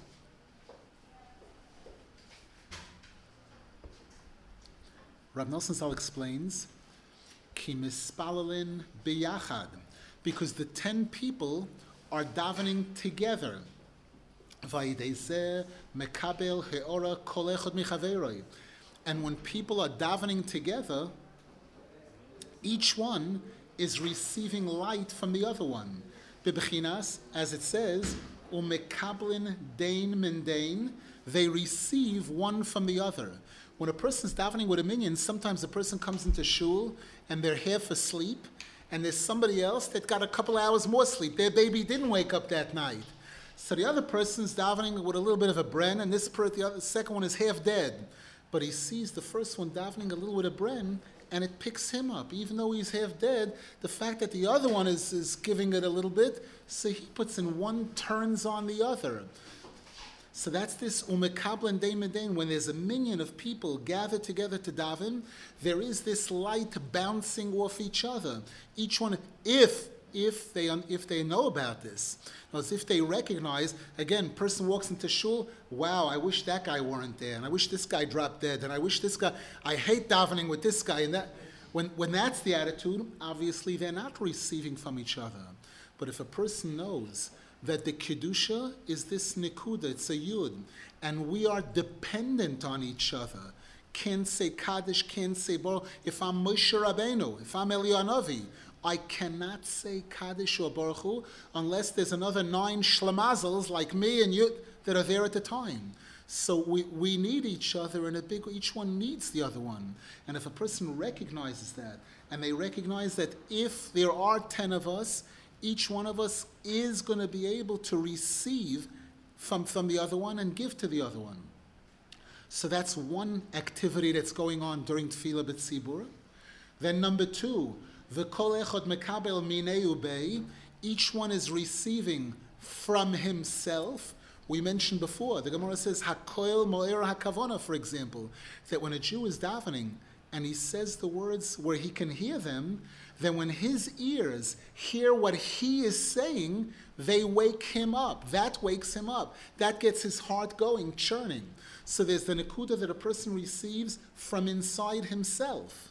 Rav Nosson Zal explains, Ki mispalalin biyachad, because the 10 people are davening together. And when people are davening together, each one is receiving light from the other one. Bebechinas, as it says, umekablin dain min dain, they receive one from the other. When a person's davening with a minyan, sometimes the person comes into shul and they're half asleep, and there's somebody else that got a couple hours more sleep. Their baby didn't wake up that night. So the other person's davening with a little bit of a bren, and the second one is half dead. But he sees the first one davening a little with a bren, and it picks him up. Even though he's half dead, the fact that the other one is giving it a little bit, so he puts in one, turns on the other. So that's this umekablan dein medain. When there's a minyan of people gathered together to daven, there is this light bouncing off each other. Each one, if they know about this, as if they recognize, again, person walks into shul, wow, I wish that guy weren't there, and I wish this guy dropped dead, and I wish this guy, I hate davening with this guy, and that. When that's the attitude, obviously they're not receiving from each other. But if a person knows that the kedusha is this nikuda, it's a yud, and we are dependent on each other. Can't say kaddish, can't say baruch. If I'm Moshe Rabbeinu, if I'm Eliyahu Hanavi, I cannot say kaddish or baruch Hu unless there's another 9 shlamazels like me and you that are there at the time. So we need each other, and each one needs the other one. And if a person recognizes that, and they recognize that if there are 10 of us, each one of us is going to be able to receive from the other one and give to the other one. So that's one activity that's going on during Tefillah B'Tzibur. Then number 2, the kol echad mekabel minei ubei, each one is receiving from himself. We mentioned before, the Gemara says, hakoil mo'er hakavona, for example, that when a Jew is davening and he says the words where he can hear them, then when his ears hear what he is saying, they wake him up. That wakes him up. That gets his heart going, churning. So there's the nekuda that a person receives from inside himself.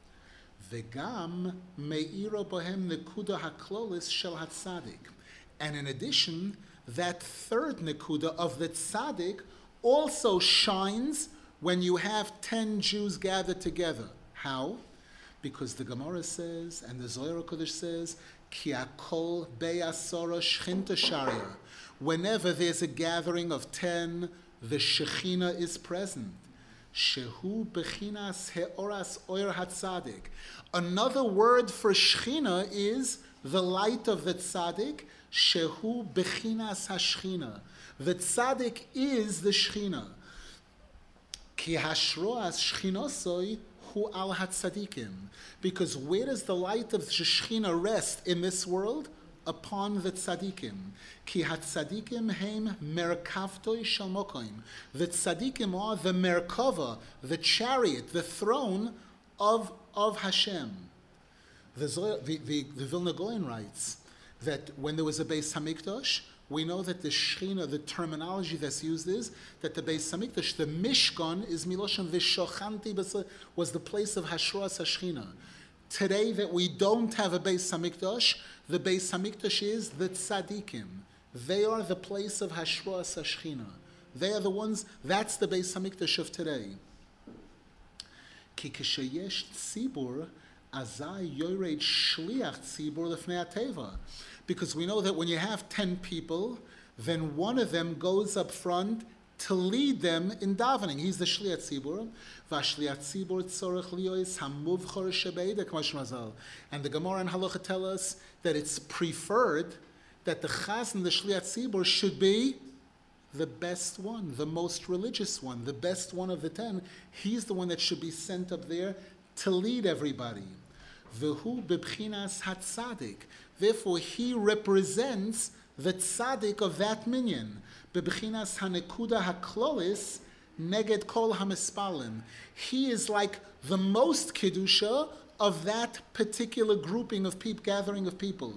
Vegam me'ira bohem nekuda haklolis shel hatzadik. And in addition, that third nekuda of the tzaddik also shines when you have 10 Jews gathered together. How? Because the Gemara says, and the Zohar HaKadosh says, Ki akol be'asora shchinta sharia. Whenever there's a gathering of 10, the Shekhinah is present. Shehu bechinas heoras oir hatzadik. Another word for Shekhinah is the light of the tzaddik. Shehu bechinas hashchina. The tzaddik is the Shekhinah. Ki hashroas shchinosoi hu al hatzadikim. Because where does the light of the Shekhinah rest in this world? Upon the tzadikim. Ki hatzadikim heim merkavtoi shel mokoim. The tzadikim are the merkava, the chariot, the throne of Hashem. The Vilna Gaon writes that when there was a Beis Hamikdash, we know that the Shechina, the terminology that's used is that the Beis Hamikdash, the Mishkan, is Miloshem V'shochanti, was the place of Hashras HaShechina. Today that we don't have a Beis Hamikdash, the Beis Hamikdash is the Tzadikim. They are the place of Hashras HaShechina. They are the ones, that's the Beis Hamikdash of today. Ki kishayesh tzibur, azai yored shliach tzibur lefnei ateva. Because we know that when you have 10 people, then one of them goes up front to lead them in davening. He's the shliach tzibur. V'ashliach tzibur tzorech liyois hamuvchor shebeidek mashmazal. And the Gemara and Halacha tell us that it's preferred that the chazan, the shliach tzibur, should be the best one, the most religious one, the best one of the 10. He's the one that should be sent up there to lead everybody. V'hu bebchinas hatzadik. Therefore, he represents the tzaddik of that minyan. Bebchinas hanekuda haklolis neged kol hamispalim. He is like the most kedusha of that particular grouping of people, gathering of people.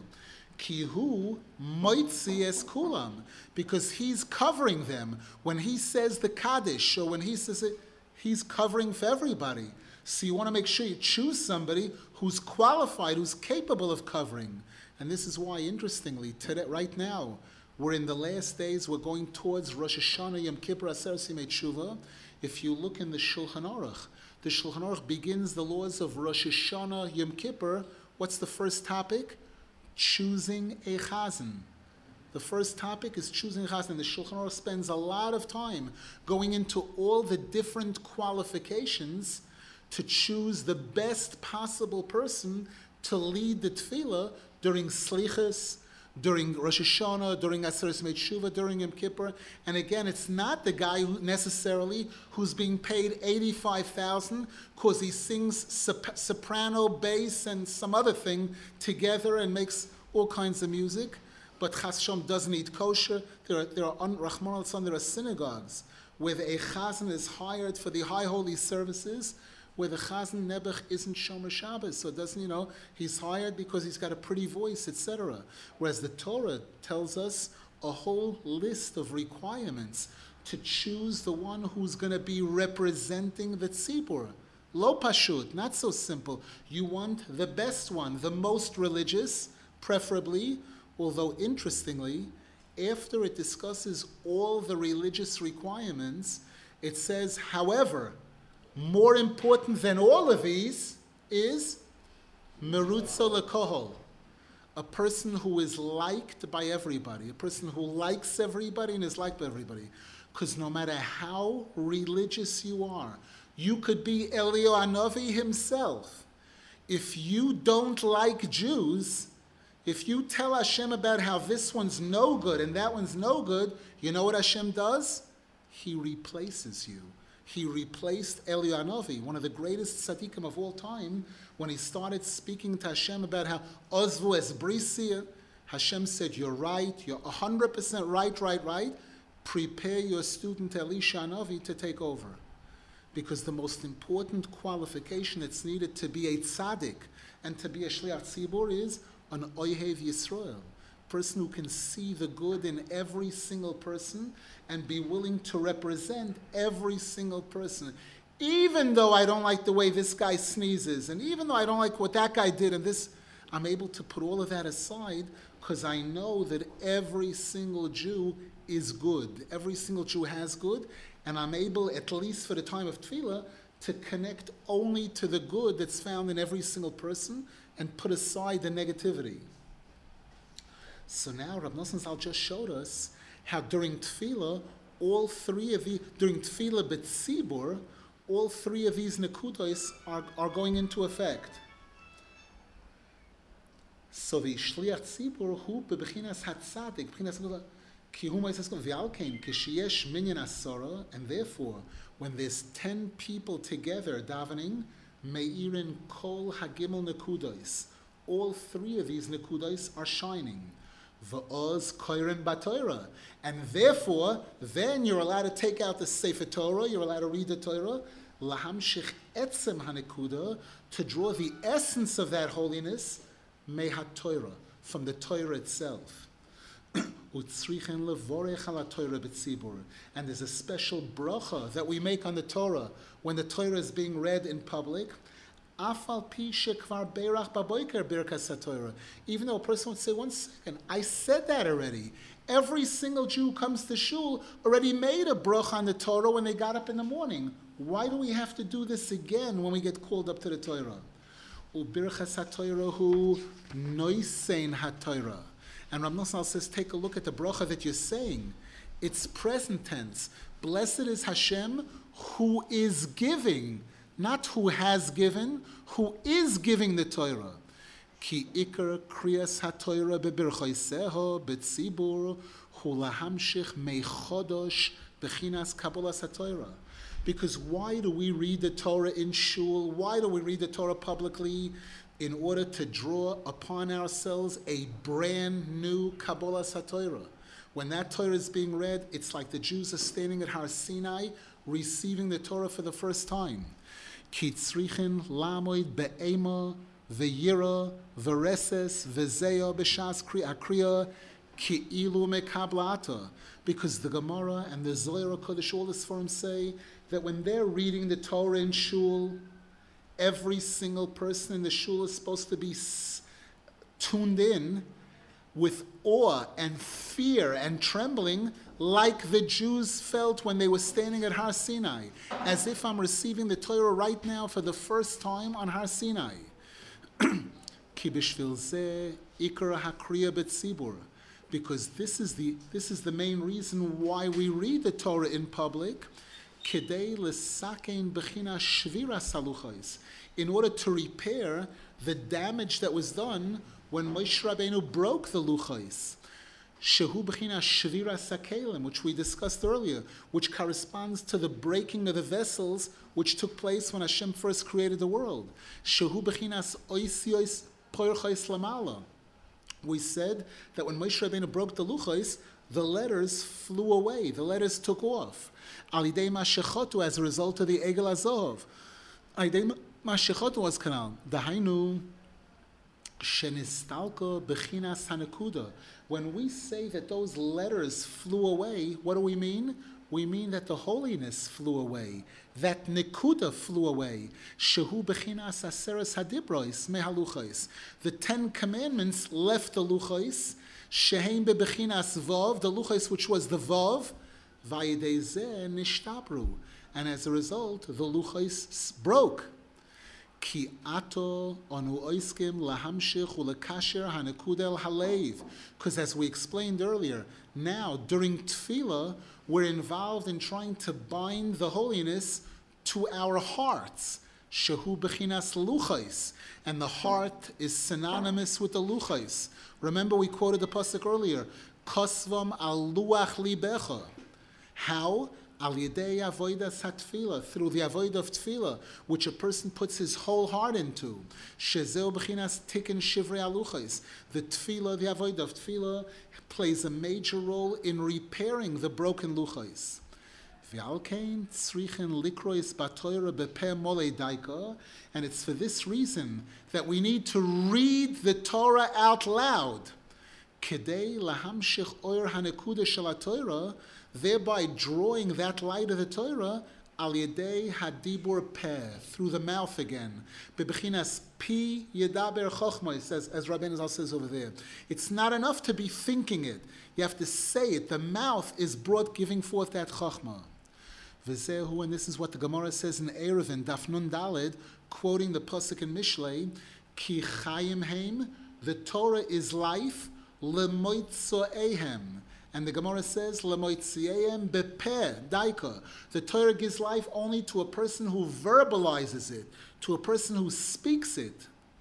Kihu moitzi es kulam, because he's covering them. When he says the Kaddish, or when he says it, he's covering for everybody. So you want to make sure you choose somebody who's qualified, who's capable of covering. And this is why, interestingly, today, right now, we're in the last days, we're going towards Rosh Hashanah, Yom Kippur, Aser Simei Tshuva. If you look in the Shulchan Aruch, the Shulchan Aruch begins the laws of Rosh Hashanah, Yom Kippur. What's the first topic? Choosing a chazan. The first topic is choosing a chazan. The Shulchan Aruch spends a lot of time going into all the different qualifications to choose the best possible person to lead the tefillah during Slichas, during Rosh Hashanah, during Aseret Simei Tshuva, during Yom Kippur. And again, it's not the guy who's being paid $85,000 because he sings soprano, bass, and some other thing together and makes all kinds of music. But Chas Shem doesn't eat kosher. There are synagogues where the Chazan is hired for the high holy services, where the Chazan Nebuch isn't Shomer Shabbos, so it doesn't, he's hired because he's got a pretty voice, etc. Whereas the Torah tells us a whole list of requirements to choose the one who's going to be representing the tzibur. Lo pashut, not so simple. You want the best one, the most religious, preferably, although interestingly, after it discusses all the religious requirements, it says, however, more important than all of these is merutza lekohol, a person who is liked by everybody, a person who likes everybody and is liked by everybody. Because no matter how religious you are, you could be Eliyahu Hanavi himself. If you don't like Jews, if you tell Hashem about how this one's no good and that one's no good, you know what Hashem does? He replaces you. He replaced Eliyahu Hanavi, one of the greatest tzaddikim of all time, when he started speaking to Hashem about how Ozvu es Brisia. Hashem said, you're right, you're 100% right. Prepare your student Elisha Hanavi to take over. Because the most important qualification that's needed to be a tzaddik and to be a shliach tzibur is an oihev Yisrael, person who can see the good in every single person and be willing to represent every single person. Even though I don't like the way this guy sneezes, and even though I don't like what that guy did, and this, I'm able to put all of that aside because I know that every single Jew is good. Every single Jew has good, and I'm able, at least for the time of tefillah, to connect only to the good that's found in every single person and put aside the negativity. So now Rav Nosson Zal just showed us how during tefillah, during tefillah b'tzibur, all three of these nekudos are going into effect. So the shliach tzibur hu bebechinas hatzadik, bechinas ki hu ma'aseh v'alkein kishiyesh minyan asara, and therefore, when there's 10 people together davening, meirin kol hagimel nekudos, all three of these nekudos are shining. V'oz koirim b'Torah, and therefore, then you're allowed to take out the Sefer Torah, you're allowed to read the Torah, lahamshich etzem hanekuda, to draw the essence of that holiness, mehat Torah, from the Torah itself. Utzrichen levorech ala Torah b'tzibur. And there's a special bracha that we make on the Torah when the Torah is being read in public. Afal pi shekvar beirach baboiker birkas haTorah. Even though a person would say, 1 second, I said that already. Every single Jew who comes to shul already made a bracha on the Torah when they got up in the morning. Why do we have to do this again when we get called up to the Torah? Ubirchas haTorah hu noisein haTorah. And Rav Nosson says, take a look at the bracha that you're saying. It's present tense. Blessed is Hashem who is giving, not who has given, who is giving the Torah. Ki ikar kriyas haTorah bebirchaiseho betzibur hu lahamshich meichodosh bechinas kabbalas haTorah. Because why do we read the Torah in shul? Why do we read the Torah publicly? In order to draw upon ourselves a brand new Kabbalas HaTorah. When that Torah is being read, it's like the Jews are standing at Har Sinai receiving the Torah for the first time. Ki tzrichin lamoid be'ema ve'yira ve'reses ve'zeya b'shas kriya ki ilu mekablata. Because the Gemara and the Zohar HaKodesh, all the Sforim say that when they're reading the Torah in shul, every single person in the shul is supposed to be tuned in with awe and fear and trembling like the Jews felt when they were standing at Har Sinai, as if I'm receiving the Torah right now for the first time on Har Sinai. Ki b'shvil zeh ikar hakriya b'tzibur. Because this is the main reason why we read the Torah in public, kedei l'sakein b'china shvira saluchais, in order to repair the damage that was done when Moshe Rabbeinu broke the luchais. Shehu b'china shvira sakelim, which we discussed earlier, which corresponds to the breaking of the vessels which took place when Hashem first created the world. Shehu b'chinas oisios poirchais lamala. We said that when Moshe Rabbeinu broke the luchais, the letters flew away, the letters took off. Alidei mashechotu, as a result of the Egel Azov. Alidei mashechotu was kanal. Dahainu shenistalko bechinas hanekuda. When we say that those letters flew away, what do we mean? We mean that the holiness flew away, that nekuda flew away. Shehu bechinas aseres hadibrois mehaluchais. The 10 Commandments left the luchais. Sheheim bebechinas vav, the luchais which was the vav, vayidei zeh nishtabru. And as a result, the luchais broke. Ki ato onu oiskim lahamshich ulekasher hanekudel haleiv. Because as we explained earlier, now during tefillah, we're involved in trying to bind the holiness to our hearts. Shehu bechinas luchais. And the heart is synonymous with the luchais. Remember we quoted the pasuk earlier, Kosvam al luach libecha. How? Al yedei avodas hatfila, through the avodah of tefillah, which a person puts his whole heart into. Shezeu b'chinas tikkun shivrei aluchais. The tefillah, the avodah of tefillah, plays a major role in repairing the broken luchais. V'alkein tzrichen likrois batoira bepeh molei daika, and it's for this reason that we need to read the Torah out loud. Kedei lahamshich oir hanekuda shel haTorah, thereby drawing that light of the Torah al yedei hadibur peh, through the mouth again. Bebechinas pi yedaber chochmos, as Rabbeinu Zal says over there. It's not enough to be thinking it. You have to say it. The mouth is brought giving forth that chochmah. V'zehu, and this is what the Gemara says in Eruvin, Daf Nun Daled, quoting the pasuk in Mishlei, Ki chayim heim, the Torah is life, lemoitzoehem. And the Gemara says, lemoitzoehem bepeh, daika. The Torah gives life only to a person who verbalizes it, to a person who speaks it.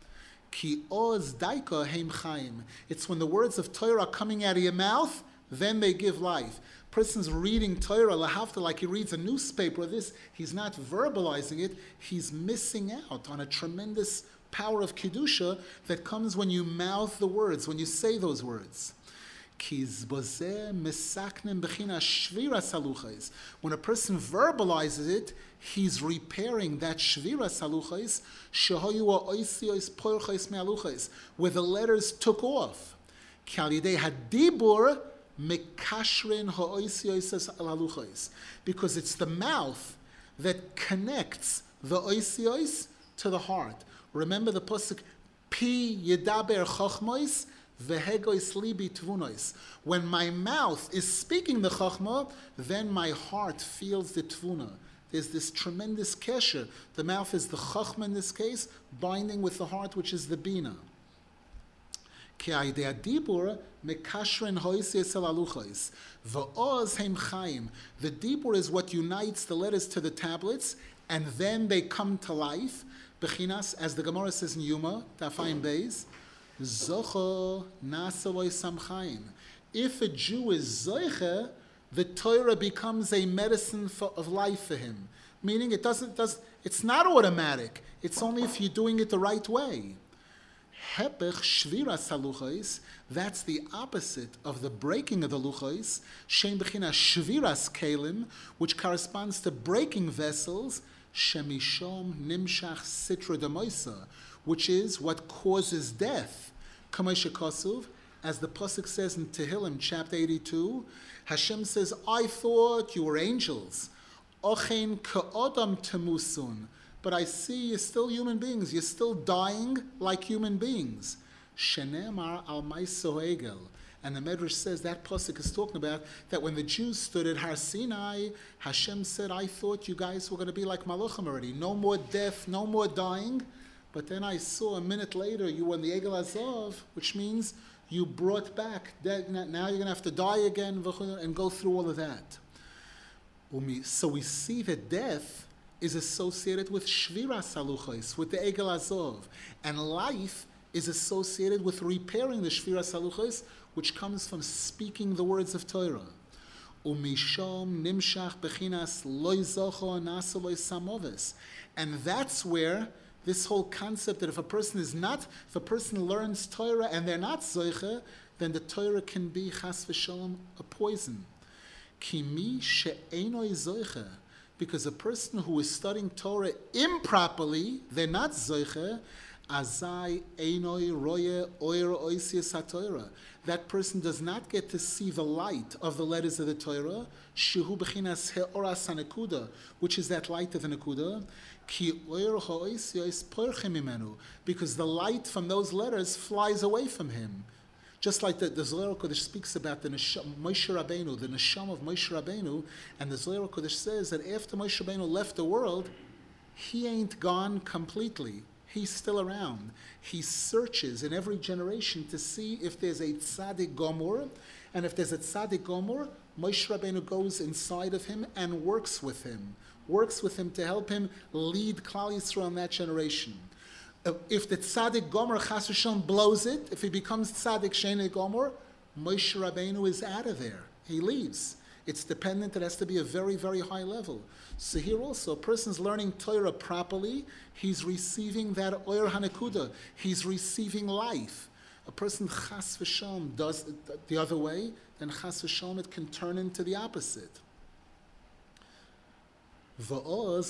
Ki oz daika heim chayim. It's when the words of Torah are coming out of your mouth, then they give life. Person's reading Torah lahavta like he reads a newspaper or this, he's not verbalizing it, he's missing out on a tremendous power of Kedusha that comes when you mouth the words, when you say those words. When a person verbalizes it, he's repairing that shvira saluchais, where the letters took off. Hadibur Mekashrin ha'oisios al-haluchos. Because it's the mouth that connects the oisios to the heart. Remember the pasuk, Pi yedaber chochmois, vehegois libi tvunois. When my mouth is speaking the chochmah, then my heart feels the tvuna. There's this tremendous kesher. The mouth is the chochmah in this case, binding with the heart, which is the bina. Ki aidei dibur mekashrin hoisios el haluchos, va'oz heim chaim. The dibur is what unites the letters to the tablets, and then they come to life. Bechinas, as the Gemara says in Yuma, Tafayim Beis, Zocho nasaloi samchaim. If a Jew is zoiche, the Torah becomes a medicine of life for him. Meaning it's not automatic. It's only if you're doing it the right way. Hepech shviras haluchos, that's the opposite of the breaking of the luchos. Shem bechinas shviras kelim, which corresponds to breaking vessels. Shemishom nimshach sitra demoisa, which is what causes death. Kamesha Kosuv, as the pasuk says in Tehillim, chapter 82, Hashem says, I thought you were angels. Ochen ka'odam temusun. But I see you're still human beings. You're still dying like human beings. Shenemar al maiso egel. And the Medrash says that pasuk is talking about that when the Jews stood at Har Sinai, Hashem said, I thought you guys were going to be like Malachim already. No more death, no more dying. But then I saw a minute later you were in the Egel Azov, which means you brought back dead. Now you're going to have to die again and go through all of that. So we see that death is associated with Shviras Haluchos, with the Egel Azov. And life is associated with repairing the Shviras Haluchos, which comes from speaking the words of Torah. Umishom nimshach bechinas loy zocho nasa loy samoves. And that's where this whole concept that if a person learns Torah and they're not zoiche, then the Torah can be chas v'shalom a poison. Kimi she'enoi zoiche. Because a person who is studying Torah improperly, they're not zoiche, azai einoi roye oir oisius haTorah. That person does not get to see the light of the letters of the Torah, shehu bechinas heoras hanekuda, which is that light of the nekuda, ki oir ha'oisios porchem imenu, because the light from those letters flies away from him. Just like the Zohar Kodesh speaks about the Moshe Rabbeinu, the Neshama of Moshe Rabbeinu, and the Zohar Kodesh says that after Moshe Rabbeinu left the world, he ain't gone completely. He's still around. He searches in every generation to see if there's a tzaddik gomor, and if there's a tzaddik gomor, Moshe Rabbeinu goes inside of him and works with him to help him lead Klal Yisrael in that generation. If the tzaddik gomer chas v'shalom blows it, if he becomes tzaddik sheni gomer, Moshe Rabbeinu is out of there. He leaves. It's dependent. It has to be a very, very high level. So here also, a person's learning Torah properly. He's receiving that oir hanekuda. He's receiving life. A person chas v'shalom does it the other way, then chas v'shalom it can turn into the opposite. And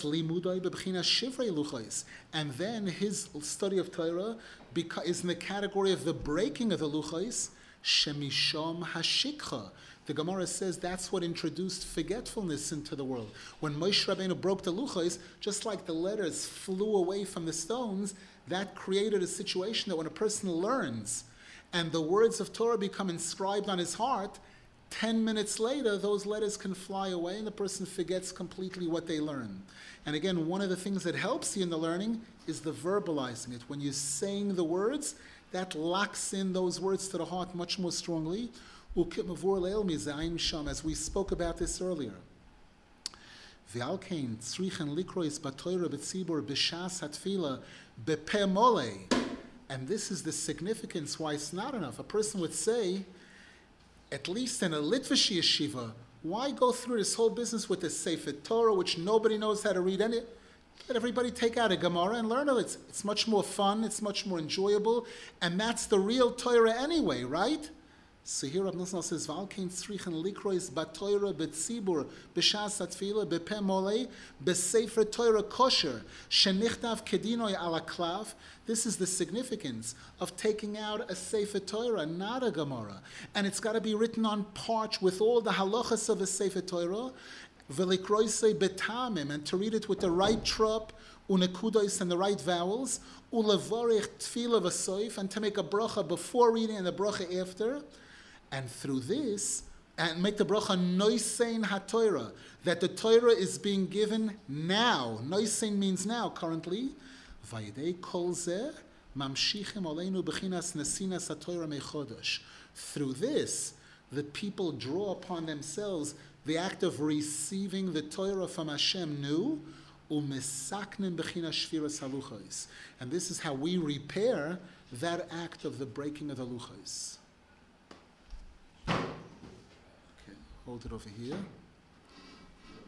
then his study of Torah is in the category of the breaking of the luchos, shemishom hashikha. The Gemara says that's what introduced forgetfulness into the world. When Moshe Rabbeinu broke the luchos, just like the letters flew away from the stones, that created a situation that when a person learns and the words of Torah become inscribed on his heart, 10 minutes later, those letters can fly away and the person forgets completely what they learn. And again, one of the things that helps you in the learning is the verbalizing it. When you're saying the words, that locks in those words to the heart much more strongly. As we spoke about this earlier. And this is the significance why it's not enough. A person would say, at least in a Litvish yeshiva, why go through this whole business with the Sefer Torah, which nobody knows how to read? Let everybody take out a Gemara and learn it. It's much more fun, it's much more enjoyable, and that's the real Torah anyway, right? So here Rav Nosson says, Valkein tzrichen likrois batoira betzibur b'shas atfila b'peh molei b'sefer Torah kosher shenichtav kedinoi ala klav. This is the significance of taking out a Sefer Torah, not a Gemara. And it's got to be written on parch with all the halachas of a Sefer Torah, v'likroisei betamim, and to read it with the right trup, unekudos, and the right vowels, ulevorich tefillah v'soif, and to make a bracha before reading and a bracha after. And through this, and make the bracha noisein haTorah, that the Torah is being given now. Noisein means now, currently. Vayidei kol zeh mamshichim aleinu b'chinas nesinas haTorah mechodosh. Through this, the people draw upon themselves the act of receiving the Torah from Hashem new, umesaknim b'chinas shviras haluchos. And this is how we repair that act of the breaking of the luchos. Hold it over here.